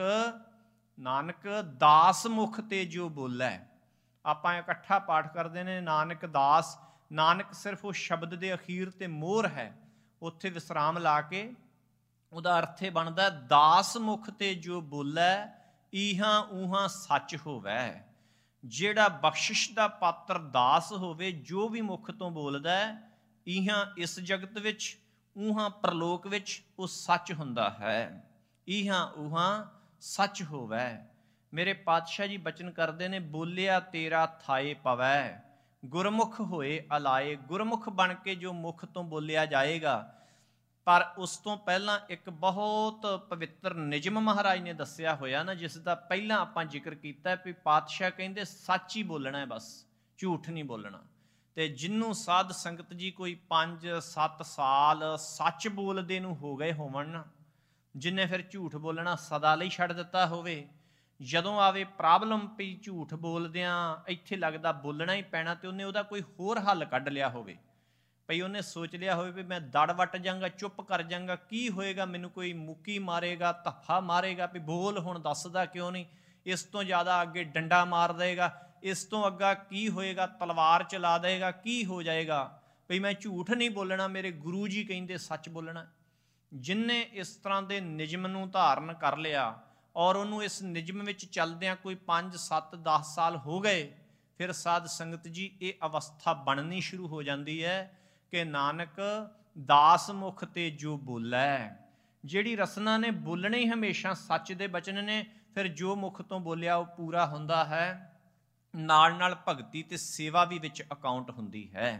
ਨਾਨਕ ਦਾਸ ਮੁਖ ਤੇ ਜੋ ਬੋਲੇ। ਆਪਾਂ ਇਕੱਠਾ ਪਾਠ ਕਰਦੇ ਨੇ ਨਾਨਕ ਦਾਸ, ਨਾਨਕ ਸਿਰਫ ਉਹ ਸ਼ਬਦ ਦੇ ਅਖੀਰ ਤੇ ਮੋਹਰ ਹੈ, ਉੱਥੇ ਵਿਸਰਾਮ ਲਾ ਕੇ ਉਹਦਾ ਅਰਥ ਇਹ ਬਣਦਾ ਦਾਸ ਮੁਖ ਤੇ ਜੋ ਬੋਲੇ ਇਹਾਂ ਉਹਾਂ ਸੱਚ ਹੋਵੇ। ਜਿਹੜਾ ਬਖਸ਼ਿਸ਼ ਦਾ ਪਾਤਰ ਦਾਸ ਹੋਵੇ, ਜੋ ਵੀ ਮੁਖ ਤੋਂ ਬੋਲਦਾ ਇਹਾਂ ਇਸ ਜਗਤ ਵਿੱਚ ਉਹਾਂ ਪ੍ਰਲੋਕ ਵਿੱਚ ਉਹ ਸੱਚ ਹੁੰਦਾ ਹੈ। ਇਹਾਂ ਉਹਾਂ ਸੱਚ ਹੋਵੇ। ਮੇਰੇ ਪਾਤਸ਼ਾਹ ਜੀ ਬਚਨ ਕਰਦੇ ਨੇ, ਬੋਲਿਆ ਤੇਰਾ ਥਾਏ ਪਵੈ, ਗੁਰਮੁਖ ਹੋਏ ਅਲਾਏ। ਗੁਰਮੁਖ ਬਣ ਕੇ ਜੋ ਮੁਖ ਤੋਂ ਬੋਲਿਆ ਜਾਏਗਾ, ਪਰ ਉਸ ਤੋਂ ਪਹਿਲਾਂ ਇੱਕ ਬਹੁਤ ਪਵਿੱਤਰ ਨਿਯਮ ਮਹਾਰਾਜ ਨੇ ਦੱਸਿਆ ਹੋਇਆ ਨਾ, ਜਿਸ ਦਾ ਪਹਿਲਾਂ ਆਪਾਂ ਜ਼ਿਕਰ ਕੀਤਾ ਵੀ ਪਾਤਸ਼ਾਹ ਕਹਿੰਦੇ ਸੱਚ ਹੀ ਬੋਲਣਾ ਹੈ, ਬਸ ਝੂਠ ਨਹੀਂ ਬੋਲਣਾ। ਤੇ ਜਿਹਨੂੰ ਸਾਧ ਸੰਗਤ ਜੀ ਕੋਈ 5-7 ਸਾਲ ਸੱਚ ਬੋਲਦੇ ਨੂੰ ਹੋ ਗਏ ਹੋਵਣ ਨਾ, ਜਿਹਨੇ ਫਿਰ ਝੂਠ ਬੋਲਣਾ ਸਦਾ ਲਈ ਛੱਡ ਦਿੱਤਾ ਹੋਵੇ, ਜਦੋਂ ਆਵੇ ਪ੍ਰੋਬਲਮ ਪਈ ਝੂਠ ਬੋਲਦਿਆਂ ਇੱਥੇ ਲੱਗਦਾ ਬੋਲਣਾ ਹੀ ਪੈਣਾ, ਤੇ ਉਹਨੇ ਉਹਦਾ ਕੋਈ ਹੋਰ ਹੱਲ ਕੱਢ ਲਿਆ ਹੋਵੇ। ਭਈ ਉਹਨੇ ਸੋਚ ਲਿਆ ਹੋਵੇ ਵੀ ਮੈਂ ਦੜ ਵੱਟ ਜਾਂਗਾ, ਚੁੱਪ ਕਰ ਜਾਂਗਾ, ਕੀ ਹੋਏਗਾ, ਮੈਨੂੰ ਕੋਈ ਮੁੱਕੀ ਮਾਰੇਗਾ, ਧੱਫਾ ਮਾਰੇਗਾ, ਵੀ ਬੋਲ ਹੁਣ, ਦੱਸਦਾ ਕਿਉਂ ਨਹੀਂ, ਇਸ ਤੋਂ ਜ਼ਿਆਦਾ ਅੱਗੇ ਡੰਡਾ ਮਾਰ ਦੇਗਾ, ਇਸ ਤੋਂ ਅੱਗਾ ਕੀ ਹੋਏਗਾ, ਤਲਵਾਰ ਚਲਾ ਦੇਗਾ, ਕੀ ਹੋ ਜਾਏਗਾ, ਭਈ ਮੈਂ ਝੂਠ ਨਹੀਂ ਬੋਲਣਾ, ਮੇਰੇ ਗੁਰੂ ਜੀ ਕਹਿੰਦੇ ਸੱਚ ਬੋਲਣਾ। ਜਿਨਨੇ ਇਸ ਤਰ੍ਹਾਂ ਦੇ ਨਿਯਮ ਨੂੰ ਧਾਰਨ ਕਰ ਲਿਆ ਔਰ ਉਹਨੂੰ ਇਸ ਨਿਯਮ ਵਿੱਚ ਚੱਲਦਿਆਂ ਕੋਈ 5-7-10 ਸਾਲ ਹੋ ਗਏ, ਫਿਰ ਸਾਧ ਸੰਗਤ ਜੀ ਇਹ ਅਵਸਥਾ ਬਣਨੀ ਸ਼ੁਰੂ ਹੋ ਜਾਂਦੀ ਹੈ ਕਿ ਨਾਨਕ ਦਾਸ ਮੁਖ ਤੇ ਜੋ ਬੋਲੈ। ਜਿਹੜੀ ਰਸਨਾ ਨੇ ਬੋਲਣੇ ਹੀ ਹਮੇਸ਼ਾ ਸੱਚ ਦੇ ਬਚਨ ਨੇ, ਫਿਰ ਜੋ ਮੁਖ ਤੋਂ ਬੋਲਿਆ ਉਹ ਪੂਰਾ ਹੁੰਦਾ ਹੈ। ਨਾਲ ਨਾਲ ਭਗਤੀ ਤੇ ਸੇਵਾ ਵੀ ਵਿੱਚ ਅਕਾਊਂਟ ਹੁੰਦੀ ਹੈ।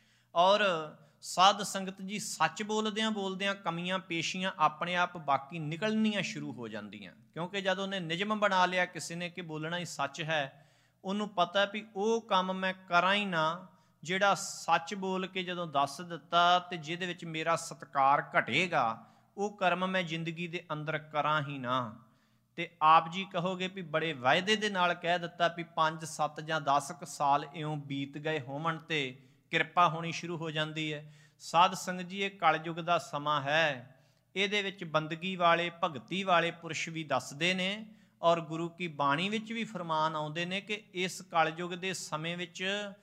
ਔਰ ਸਾਧ ਸੰਗਤ ਜੀ ਸੱਚ ਬੋਲਦਿਆਂ ਬੋਲਦਿਆਂ ਕਮੀਆਂ ਪੇਸ਼ੀਆਂ ਆਪਣੇ ਆਪ ਬਾਕੀ ਨਿਕਲਣੀਆਂ ਸ਼ੁਰੂ ਹੋ ਜਾਂਦੀਆਂ, ਕਿਉਂਕਿ ਜਦ ਉਹਨੇ ਨਿਯਮ ਬਣਾ ਲਿਆ ਕਿਸੇ ਨੇ ਕਿ ਬੋਲਣਾ ਹੀ ਸੱਚ ਹੈ, ਉਹਨੂੰ ਪਤਾ ਵੀ ਉਹ ਕੰਮ ਮੈਂ ਕਰਾਂ ਹੀ ਨਾ ਜਿਹੜਾ ਸੱਚ ਬੋਲ ਕੇ ਜਦੋਂ ਦੱਸ ਦਿੱਤਾ ਤੇ ਜਿਹਦੇ ਵਿੱਚ ਮੇਰਾ ਸਤਿਕਾਰ ਘਟੇਗਾ, ਉਹ ਕਰਮ ਮੈਂ ਜ਼ਿੰਦਗੀ ਦੇ ਅੰਦਰ ਕਰਾਂ ਹੀ ਨਾ। ਤੇ ਆਪ ਜੀ ਕਹੋਗੇ ਵੀ ਬੜੇ ਵਾਅਦੇ ਦੇ ਨਾਲ ਕਹਿ ਦਿੱਤਾ ਵੀ 5-7 ਜਾਂ 10 ਸਾਲ ਇਉਂ ਬੀਤ ਗਏ ਹੋਵਣ ਤੇ ਕਿਰਪਾ ਹੋਣੀ ਸ਼ੁਰੂ ਹੋ ਜਾਂਦੀ ਹੈ। ਸਾਧ ਸੰਗਤ ਜੀ ਇਹ ਕਲਯੁਗ ਦਾ ਸਮਾਂ ਹੈ, ਇਹਦੇ ਵਿੱਚ ਬੰਦਗੀ ਵਾਲੇ ਭਗਤੀ ਵਾਲੇ ਪੁਰਸ਼ ਵੀ ਦੱਸਦੇ ਨੇ ਔਰ ਗੁਰੂ ਕੀ ਬਾਣੀ ਵਿੱਚ ਵੀ ਫਰਮਾਨ ਆਉਂਦੇ ਨੇ ਕਿ ਇਸ ਕਲਯੁਗ ਦੇ ਸਮੇਂ ਵਿੱਚ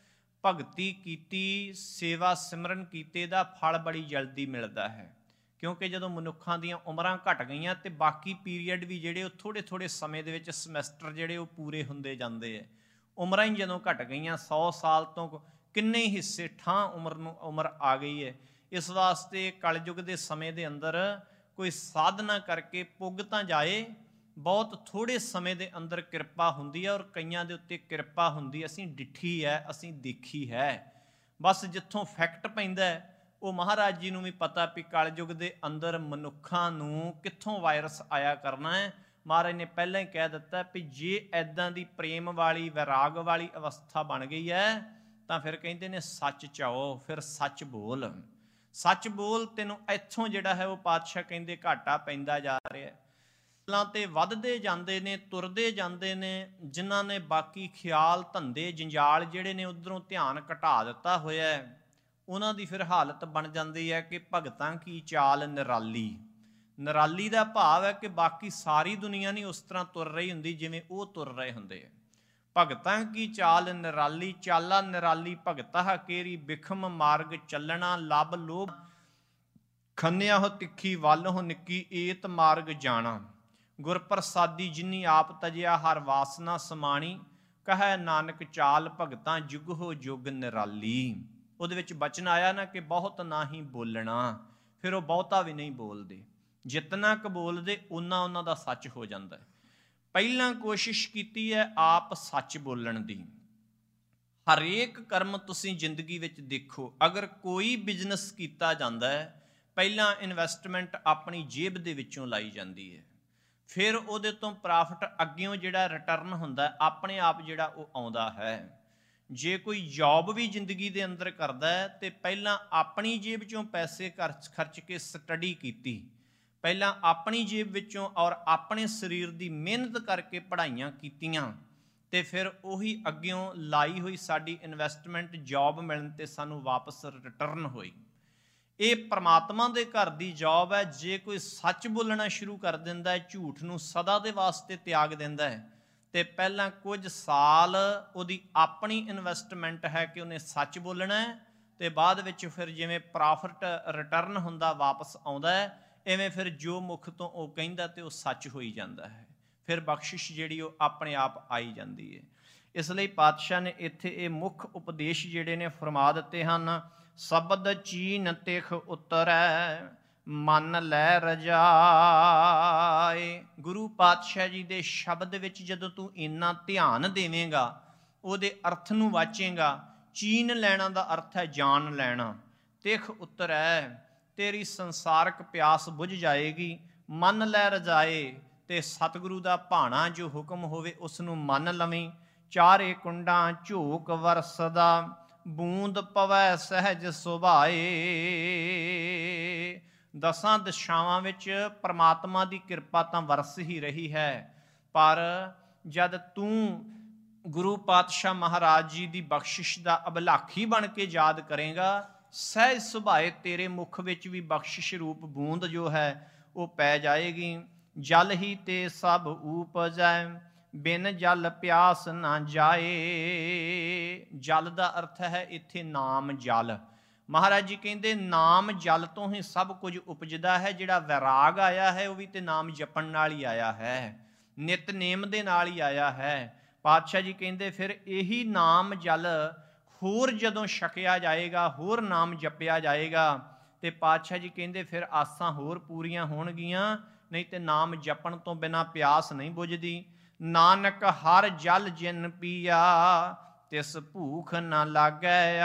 ਭਗਤੀ ਕੀਤੀ, ਸੇਵਾ ਸਿਮਰਨ ਕੀਤੇ ਦਾ ਫਲ ਬੜੀ ਜਲਦੀ ਮਿਲਦਾ ਹੈ, ਕਿਉਂਕਿ ਜਦੋਂ ਮਨੁੱਖਾਂ ਦੀਆਂ ਉਮਰਾਂ ਘਟ ਗਈਆਂ ਤੇ ਬਾਕੀ ਪੀਰੀਅਡ ਵੀ ਜਿਹੜੇ ਉਹ ਥੋੜ੍ਹੇ ਥੋੜ੍ਹੇ ਸਮੇਂ ਦੇ ਵਿੱਚ ਸਮੈਸਟਰ ਜਿਹੜੇ ਉਹ ਪੂਰੇ ਹੁੰਦੇ ਜਾਂਦੇ ਹੈ। ਉਮਰਾਂ ਹੀ ਜਦੋਂ ਘਟ ਗਈਆਂ, 100 ਸਾਲ ਤੋਂ ਕਿੰਨੇ ਹਿੱਸੇ ਠਾਂ ਉਮਰ ਆ ਗਈ ਹੈ। ਇਸ ਵਾਸਤੇ ਕਲਯੁਗ ਦੇ ਸਮੇਂ ਦੇ ਅੰਦਰ ਕੋਈ ਸਾਧਨਾ ਕਰਕੇ ਪੁੱਗ ਤਾਂ ਜਾਏ, ਬਹੁਤ ਥੋੜ੍ਹੇ ਸਮੇਂ ਦੇ ਅੰਦਰ ਕਿਰਪਾ ਹੁੰਦੀ ਹੈ। ਔਰ ਕਈਆਂ ਦੇ ਉੱਤੇ ਕਿਰਪਾ ਹੁੰਦੀ ਅਸੀਂ ਡਿੱਠੀ ਹੈ, ਅਸੀਂ ਦੇਖੀ ਹੈ। ਬਸ ਜਿੱਥੋਂ ਫੈਕਟ ਪੈਂਦਾ ਉਹ ਮਹਾਰਾਜ ਜੀ ਨੂੰ ਵੀ ਪਤਾ ਵੀ ਕਲਯੁਗ ਦੇ ਅੰਦਰ ਮਨੁੱਖਾਂ ਨੂੰ ਕਿੱਥੋਂ ਵਾਇਰਸ ਆਇਆ ਕਰਨਾ ਹੈ। ਮਹਾਰਾਜ ਨੇ ਪਹਿਲਾਂ ਹੀ ਕਹਿ ਦਿੱਤਾ ਵੀ ਜੇ ਇੱਦਾਂ ਦੀ ਪ੍ਰੇਮ ਵਾਲੀ ਵੈਰਾਗ ਵਾਲੀ ਅਵਸਥਾ ਬਣ ਗਈ ਹੈ ਤਾਂ ਫਿਰ ਕਹਿੰਦੇ ਨੇ ਸੱਚ ਚਾਓ, ਫਿਰ ਸੱਚ ਬੋਲ। ਸੱਚ ਬੋਲ, ਤੈਨੂੰ ਇੱਥੋਂ ਜਿਹੜਾ ਹੈ ਉਹ ਪਾਤਸ਼ਾਹ ਕਹਿੰਦੇ ਘਾਟਾ ਪੈਂਦਾ ਜਾ ਰਿਹਾ। ਗੱਲਾਂ ਤੇ ਵੱਧਦੇ ਜਾਂਦੇ ਨੇ, ਤੁਰਦੇ ਜਾਂਦੇ ਨੇ, ਜਿਨ੍ਹਾਂ ਨੇ ਬਾਕੀ ਖਿਆਲ ਧੰਦੇ ਜੰਜਾਲ ਜਿਹੜੇ ਨੇ ਉੱਧਰੋਂ ਧਿਆਨ ਘਟਾ ਦਿੱਤਾ ਹੋਇਆ, ਉਹਨਾਂ ਦੀ ਫਿਰ ਹਾਲਤ ਬਣ ਜਾਂਦੀ ਹੈ ਕਿ ਭਗਤਾਂ ਕੀ ਚਾਲ ਨਿਰਾਲੀ। ਨਿਰਾਲੀ ਦਾ ਭਾਵ ਹੈ ਕਿ ਬਾਕੀ ਸਾਰੀ ਦੁਨੀਆ ਨਹੀਂ ਉਸ ਤਰ੍ਹਾਂ ਤੁਰ ਰਹੀ ਹੁੰਦੀ ਜਿਵੇਂ ਉਹ ਤੁਰ ਰਹੇ ਹੁੰਦੇ ਆ। ਭਗਤਾਂ ਕੀ ਚਾਲ ਨਿਰਾਲੀ, ਚਾਲਾ ਨਿਰਾਲੀ ਭਗਤਾ ਕੇਰੀ, ਬਿਖਮ ਮਾਰਗ ਚੱਲਣਾ, ਲੱਭ ਲੋਭ ਖੰਨਿਆ ਹੋ ਤਿੱਖੀ, ਵੱਲ ਹੋ ਨਿੱਕੀ, ਏਤ ਮਾਰਗ ਜਾਣਾ। ਗੁਰ ਪ੍ਰਸਾਦੀ ਜਿਨੀ ਆਪ ਤਜਿਆ, ਹਰ ਵਾਸਨਾ ਸਮਾਣੀ, ਕਹੈ ਨਾਨਕ ਚਾਲ ਭਗਤਾਂ, ਜੁਗ ਹੋ ਜੁਗ ਨਿਰਾਲੀ। ਉਹਦੇ ਵਿੱਚ ਬਚਨ ਆਇਆ ਨਾ ਕਿ ਬਹੁਤ ਨਾ ਹੀ ਬੋਲਣਾ, ਫਿਰ ਉਹ ਬਹੁਤਾ ਵੀ ਨਹੀਂ ਬੋਲਦੇ, ਜਿਤਨਾ ਕੁ ਬੋਲਦੇ ਓਨਾ ਉਹਨਾਂ ਦਾ ਸੱਚ ਹੋ ਜਾਂਦਾ। ਪਹਿਲਾਂ ਕੋਸ਼ਿਸ਼ ਕੀਤੀ ਹੈ ਆਪ ਸੱਚ ਬੋਲਣ ਦੀ। ਹਰੇਕ ਕਰਮ ਤੁਸੀਂ ਜ਼ਿੰਦਗੀ ਵਿੱਚ ਦੇਖੋ, ਅਗਰ ਕੋਈ ਬਿਜ਼ਨਸ ਕੀਤਾ ਜਾਂਦਾ ਹੈ, ਪਹਿਲਾਂ ਇਨਵੈਸਟਮੈਂਟ ਆਪਣੀ ਜੇਬ ਦੇ ਵਿੱਚੋਂ ਲਾਈ ਜਾਂਦੀ ਹੈ, ਫਿਰ ਉਹਦੇ ਤੋਂ ਪ੍ਰੋਫਿਟ ਅੱਗਿਓਂ ਜਿਹੜਾ ਰਿਟਰਨ ਹੁੰਦਾ ਆਪਣੇ ਆਪ ਜਿਹੜਾ ਉਹ ਆਉਂਦਾ ਹੈ। ਜੇ ਕੋਈ ਜੌਬ ਵੀ ਜ਼ਿੰਦਗੀ ਦੇ ਅੰਦਰ ਕਰਦਾ ਹੈ ਤੇ ਪਹਿਲਾਂ ਆਪਣੀ ਜੇਬ ਚੋਂ ਪੈਸੇ ਖਰਚ ਕੇ ਸਟੱਡੀ ਕੀਤੀ, ਪਹਿਲਾਂ ਆਪਣੀ ਜੇਬ ਵਿੱਚੋਂ ਔਰ ਆਪਣੇ ਸਰੀਰ ਦੀ ਮਿਹਨਤ ਕਰਕੇ ਪੜ੍ਹਾਈਆਂ ਕੀਤੀਆਂ, ਤੇ ਫਿਰ ਉਹੀ ਅੱਗਿਓਂ ਲਾਈ ਹੋਈ ਸਾਡੀ ਇਨਵੈਸਟਮੈਂਟ ਜੌਬ ਮਿਲਣ ਤੇ ਸਾਨੂੰ ਵਾਪਸ ਰਿਟਰਨ ਹੋਈ। ਇਹ ਪ੍ਰਮਾਤਮਾ ਦੇ ਘਰ ਦੀ ਜੌਬ ਹੈ। ਜੇ ਕੋਈ ਸੱਚ ਬੋਲਣਾ ਸ਼ੁਰੂ ਕਰ ਦਿੰਦਾ ਹੈ, ਝੂਠ ਨੂੰ ਸਦਾ ਦੇ ਵਾਸਤੇ ਤਿਆਗ ਦਿੰਦਾ ਹੈ, ਤੇ ਪਹਿਲਾਂ ਕੁਝ ਸਾਲ ਉਹਦੀ ਆਪਣੀ ਇਨਵੈਸਟਮੈਂਟ ਹੈ ਕਿ ਉਹਨੇ ਸੱਚ ਬੋਲਣਾ ਹੈ, ਤੇ ਬਾਅਦ ਵਿੱਚ ਫਿਰ ਜਿਵੇਂ ਪ੍ਰੋਫਿਟ ਰਿਟਰਨ ਹੁੰਦਾ ਵਾਪਸ ਆਉਂਦਾ ਹੈ, ਇਵੇਂ ਫਿਰ ਜੋ ਮੁਖ ਤੋਂ ਉਹ ਕਹਿੰਦਾ ਤੇ ਉਹ ਸੱਚ ਹੋਈ ਜਾਂਦਾ ਹੈ। ਫਿਰ ਬਖਸ਼ਿਸ਼ ਜਿਹੜੀ ਉਹ ਆਪਣੇ ਆਪ ਆਈ ਜਾਂਦੀ ਹੈ। ਇਸ ਲਈ ਪਾਤਸ਼ਾਹ ਨੇ ਇੱਥੇ ਇਹ ਮੁੱਖ ਉਪਦੇਸ਼ ਜਿਹੜੇ ਨੇ ਫਰਮਾ ਦਿੱਤੇ ਹਨ। ਸ਼ਬਦ ਚੀਨ ਤਿਖ ਉਤਰੈ, ਮਨ ਲੈ ਰਜਾਏ। ਗੁਰੂ ਪਾਤਸ਼ਾਹ ਜੀ ਦੇ ਸ਼ਬਦ ਵਿੱਚ ਜਦੋਂ ਤੂੰ ਇੰਨਾ ਧਿਆਨ ਦੇਵੇਂਗਾ, ਉਹਦੇ ਅਰਥ ਨੂੰ ਵਾਚੇਂਗਾ। ਚੀਨ ਲੈਣਾ ਦਾ ਅਰਥ ਹੈ ਜਾਣ ਲੈਣਾ। ਤਿਖ ਉਤਰੈ, ਤੇਰੀ ਸੰਸਾਰਕ ਪਿਆਸ ਬੁਝ ਜਾਏਗੀ। ਮਨ ਲੈ ਰਜਾਏ, ਤੇ ਸਤਿਗੁਰੂ ਦਾ ਭਾਣਾ ਜੋ ਹੁਕਮ ਹੋਵੇ ਉਸ ਨੂੰ ਮੰਨ ਲਵੀਂ। ਚਾਰੇ ਕੁੰਡਾਂ ਝੋਕ ਵਰਸਦਾ, ਬੂੰਦ ਪਵੈ ਸਹਿਜ ਸੁਭਾਏ। ਦਸਾਂ ਦਿਸ਼ਾਵਾਂ ਵਿੱਚ ਪਰਮਾਤਮਾ ਦੀ ਕਿਰਪਾ ਤਾਂ ਵਰਸ ਹੀ ਰਹੀ ਹੈ, ਪਰ ਜਦ ਤੂੰ ਗੁਰੂ ਪਾਤਸ਼ਾਹ ਮਹਾਰਾਜ ਜੀ ਦੀ ਬਖਸ਼ਿਸ਼ ਦਾ ਅਭਿਲਾਖੀ ਬਣ ਕੇ ਯਾਦ ਕਰੇਗਾ, ਸਹਿਜ ਸੁਭਾਏ ਤੇਰੇ ਮੁਖ ਵਿੱਚ ਵੀ ਬਖਸ਼ਿਸ਼ ਰੂਪ ਬੂੰਦ ਜੋ ਹੈ ਉਹ ਪੈ ਜਾਏਗੀ। ਜਲ ਹੀ ਤੇ ਸਭ ਊਪਜੈ, ਬਿਨ ਜਲ ਪਿਆਸ ਨਾ ਜਾਏ। ਜਲ ਦਾ ਅਰਥ ਹੈ ਇੱਥੇ ਨਾਮ ਜਲ। ਮਹਾਰਾਜ ਜੀ ਕਹਿੰਦੇ ਨਾਮ ਜਲ ਤੋਂ ਹੀ ਸਭ ਕੁਝ ਉਪਜਦਾ ਹੈ। ਜਿਹੜਾ ਵੈਰਾਗ ਆਇਆ ਹੈ ਉਹ ਵੀ ਤੇ ਨਾਮ ਜਪਣ ਨਾਲ ਹੀ ਆਇਆ ਹੈ, ਨਿਤਨੇਮ ਦੇ ਨਾਲ ਹੀ ਆਇਆ ਹੈ। ਪਾਤਸ਼ਾਹ ਜੀ ਕਹਿੰਦੇ ਫਿਰ ਇਹੀ ਨਾਮ ਜਲ ਹੋਰ ਜਦੋਂ ਛਕਿਆ ਜਾਏਗਾ, ਹੋਰ ਨਾਮ ਜਪਿਆ ਜਾਏਗਾ, ਤੇ ਪਾਤਸ਼ਾਹ ਜੀ ਕਹਿੰਦੇ ਫਿਰ ਆਸਾਂ ਹੋਰ ਪੂਰੀਆਂ ਹੋਣਗੀਆਂ। ਨਹੀਂ ਤੇ ਨਾਮ ਜਪਣ ਤੋਂ ਬਿਨਾਂ ਪਿਆਸ ਨਹੀਂ ਬੁਝਦੀ। ਨਾਨਕ ਹਰ ਜਲ ਜਿਨ ਪੀਆ, ਤਿਸ ਭੂਖ ਨਾ ਲਾਗੈ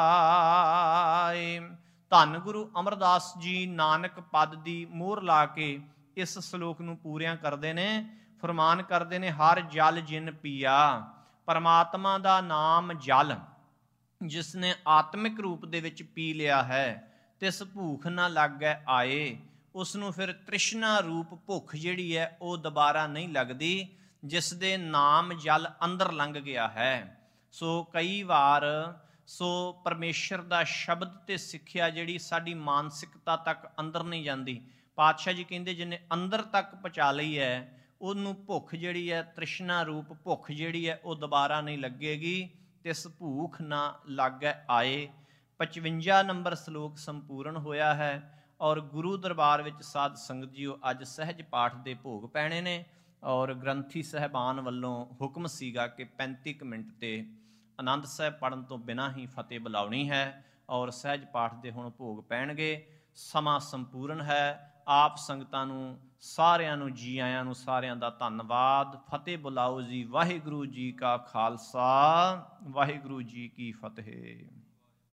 ਆਏ। ਧੰਨ ਗੁਰੂ ਅਮਰਦਾਸ ਜੀ ਨਾਨਕ ਪਦ ਦੀ ਮੋਹਰ ਲਾ ਕੇ ਇਸ ਸ਼ਲੋਕ ਨੂੰ ਪੂਰਿਆਂ ਕਰਦੇ ਨੇ। ਫਰਮਾਨ ਕਰਦੇ ਨੇ, ਹਰ ਜਲ ਜਿਨ ਪੀਆ। ਪਰਮਾਤਮਾ ਦਾ ਨਾਮ ਜਲ ਜਿਸ ਨੇ ਆਤਮਿਕ ਰੂਪ ਦੇ ਵਿੱਚ ਪੀ ਲਿਆ ਹੈ, ਤਿਸ ਭੂਖ ਨਾ ਲਾਗੈ ਆਏ। ਉਸ ਨੂੰ ਫਿਰ ਤ੍ਰਿਸ਼ਨਾ ਰੂਪ ਭੁੱਖ ਜਿਹੜੀ ਹੈ ਉਹ ਦੁਬਾਰਾ ਨਹੀਂ ਲੱਗਦੀ, ਜਿਸ ਦੇ ਨਾਮ ਜਲ ਅੰਦਰ ਲੰਘ ਗਿਆ ਹੈ। ਸੋ ਕਈ ਵਾਰ ਪਰਮੇਸ਼ਰ ਦਾ ਸ਼ਬਦ ਤੇ ਸਿੱਖਿਆ ਜਿਹੜੀ ਸਾਡੀ ਮਾਨਸਿਕਤਾ ਤੱਕ ਅੰਦਰ ਨਹੀਂ ਜਾਂਦੀ। ਪਾਤਸ਼ਾਹ ਜੀ ਕਹਿੰਦੇ ਜਿਹਨੇ ਅੰਦਰ ਤੱਕ ਪਹੁੰਚਾ ਲਈ ਹੈ, ਉਹਨੂੰ ਭੁੱਖ ਜਿਹੜੀ ਹੈ, ਤ੍ਰਿਸ਼ਨਾ ਰੂਪ ਭੁੱਖ ਜਿਹੜੀ ਹੈ ਉਹ ਦੁਬਾਰਾ ਨਹੀਂ ਲੱਗੇਗੀ। ਤਿਸ ਭੂਖ ਨਾ ਲਾਗੈ ਆਏ। 55 ਨੰਬਰ ਸ਼ਲੋਕ ਸੰਪੂਰਨ ਹੋਇਆ ਹੈ। ਔਰ ਗੁਰੂ ਦਰਬਾਰ ਵਿੱਚ ਸਾਧ ਸੰਗਤ ਜੀਓ ਅੱਜ ਸਹਿਜ ਪਾਠ ਦੇ ਭੋਗ ਪੈਣੇ ਨੇ। ਔਰ ਗ੍ਰੰਥੀ ਸਾਹਿਬਾਨ ਵੱਲੋਂ ਹੁਕਮ ਸੀਗਾ ਕਿ 35 ਮਿੰਟ ਤੇ ਆਨੰਦ ਸਾਹਿਬ ਪੜ੍ਹਨ ਤੋਂ ਬਿਨਾਂ ਹੀ ਫਤਿਹ ਬੁਲਾਉਣੀ ਹੈ। ਔਰ ਸਹਿਜ ਪਾਠ ਦੇ ਹੁਣ ਭੋਗ ਪੈਣਗੇ। ਸਮਾਂ ਸੰਪੂਰਨ ਹੈ। ਆਪ ਸੰਗਤਾਂ ਨੂੰ ਸਾਰਿਆਂ ਨੂੰ ਜੀ ਆਇਆਂ ਨੂੰ ਸਾਰਿਆਂ ਦਾ ਧੰਨਵਾਦ। ਫਤਿਹ ਬੁਲਾਓ ਜੀ। ਵਾਹਿਗੁਰੂ ਜੀ ਕਾ ਖਾਲਸਾ, ਵਾਹਿਗੁਰੂ ਜੀ ਕੀ ਫਤਿਹ।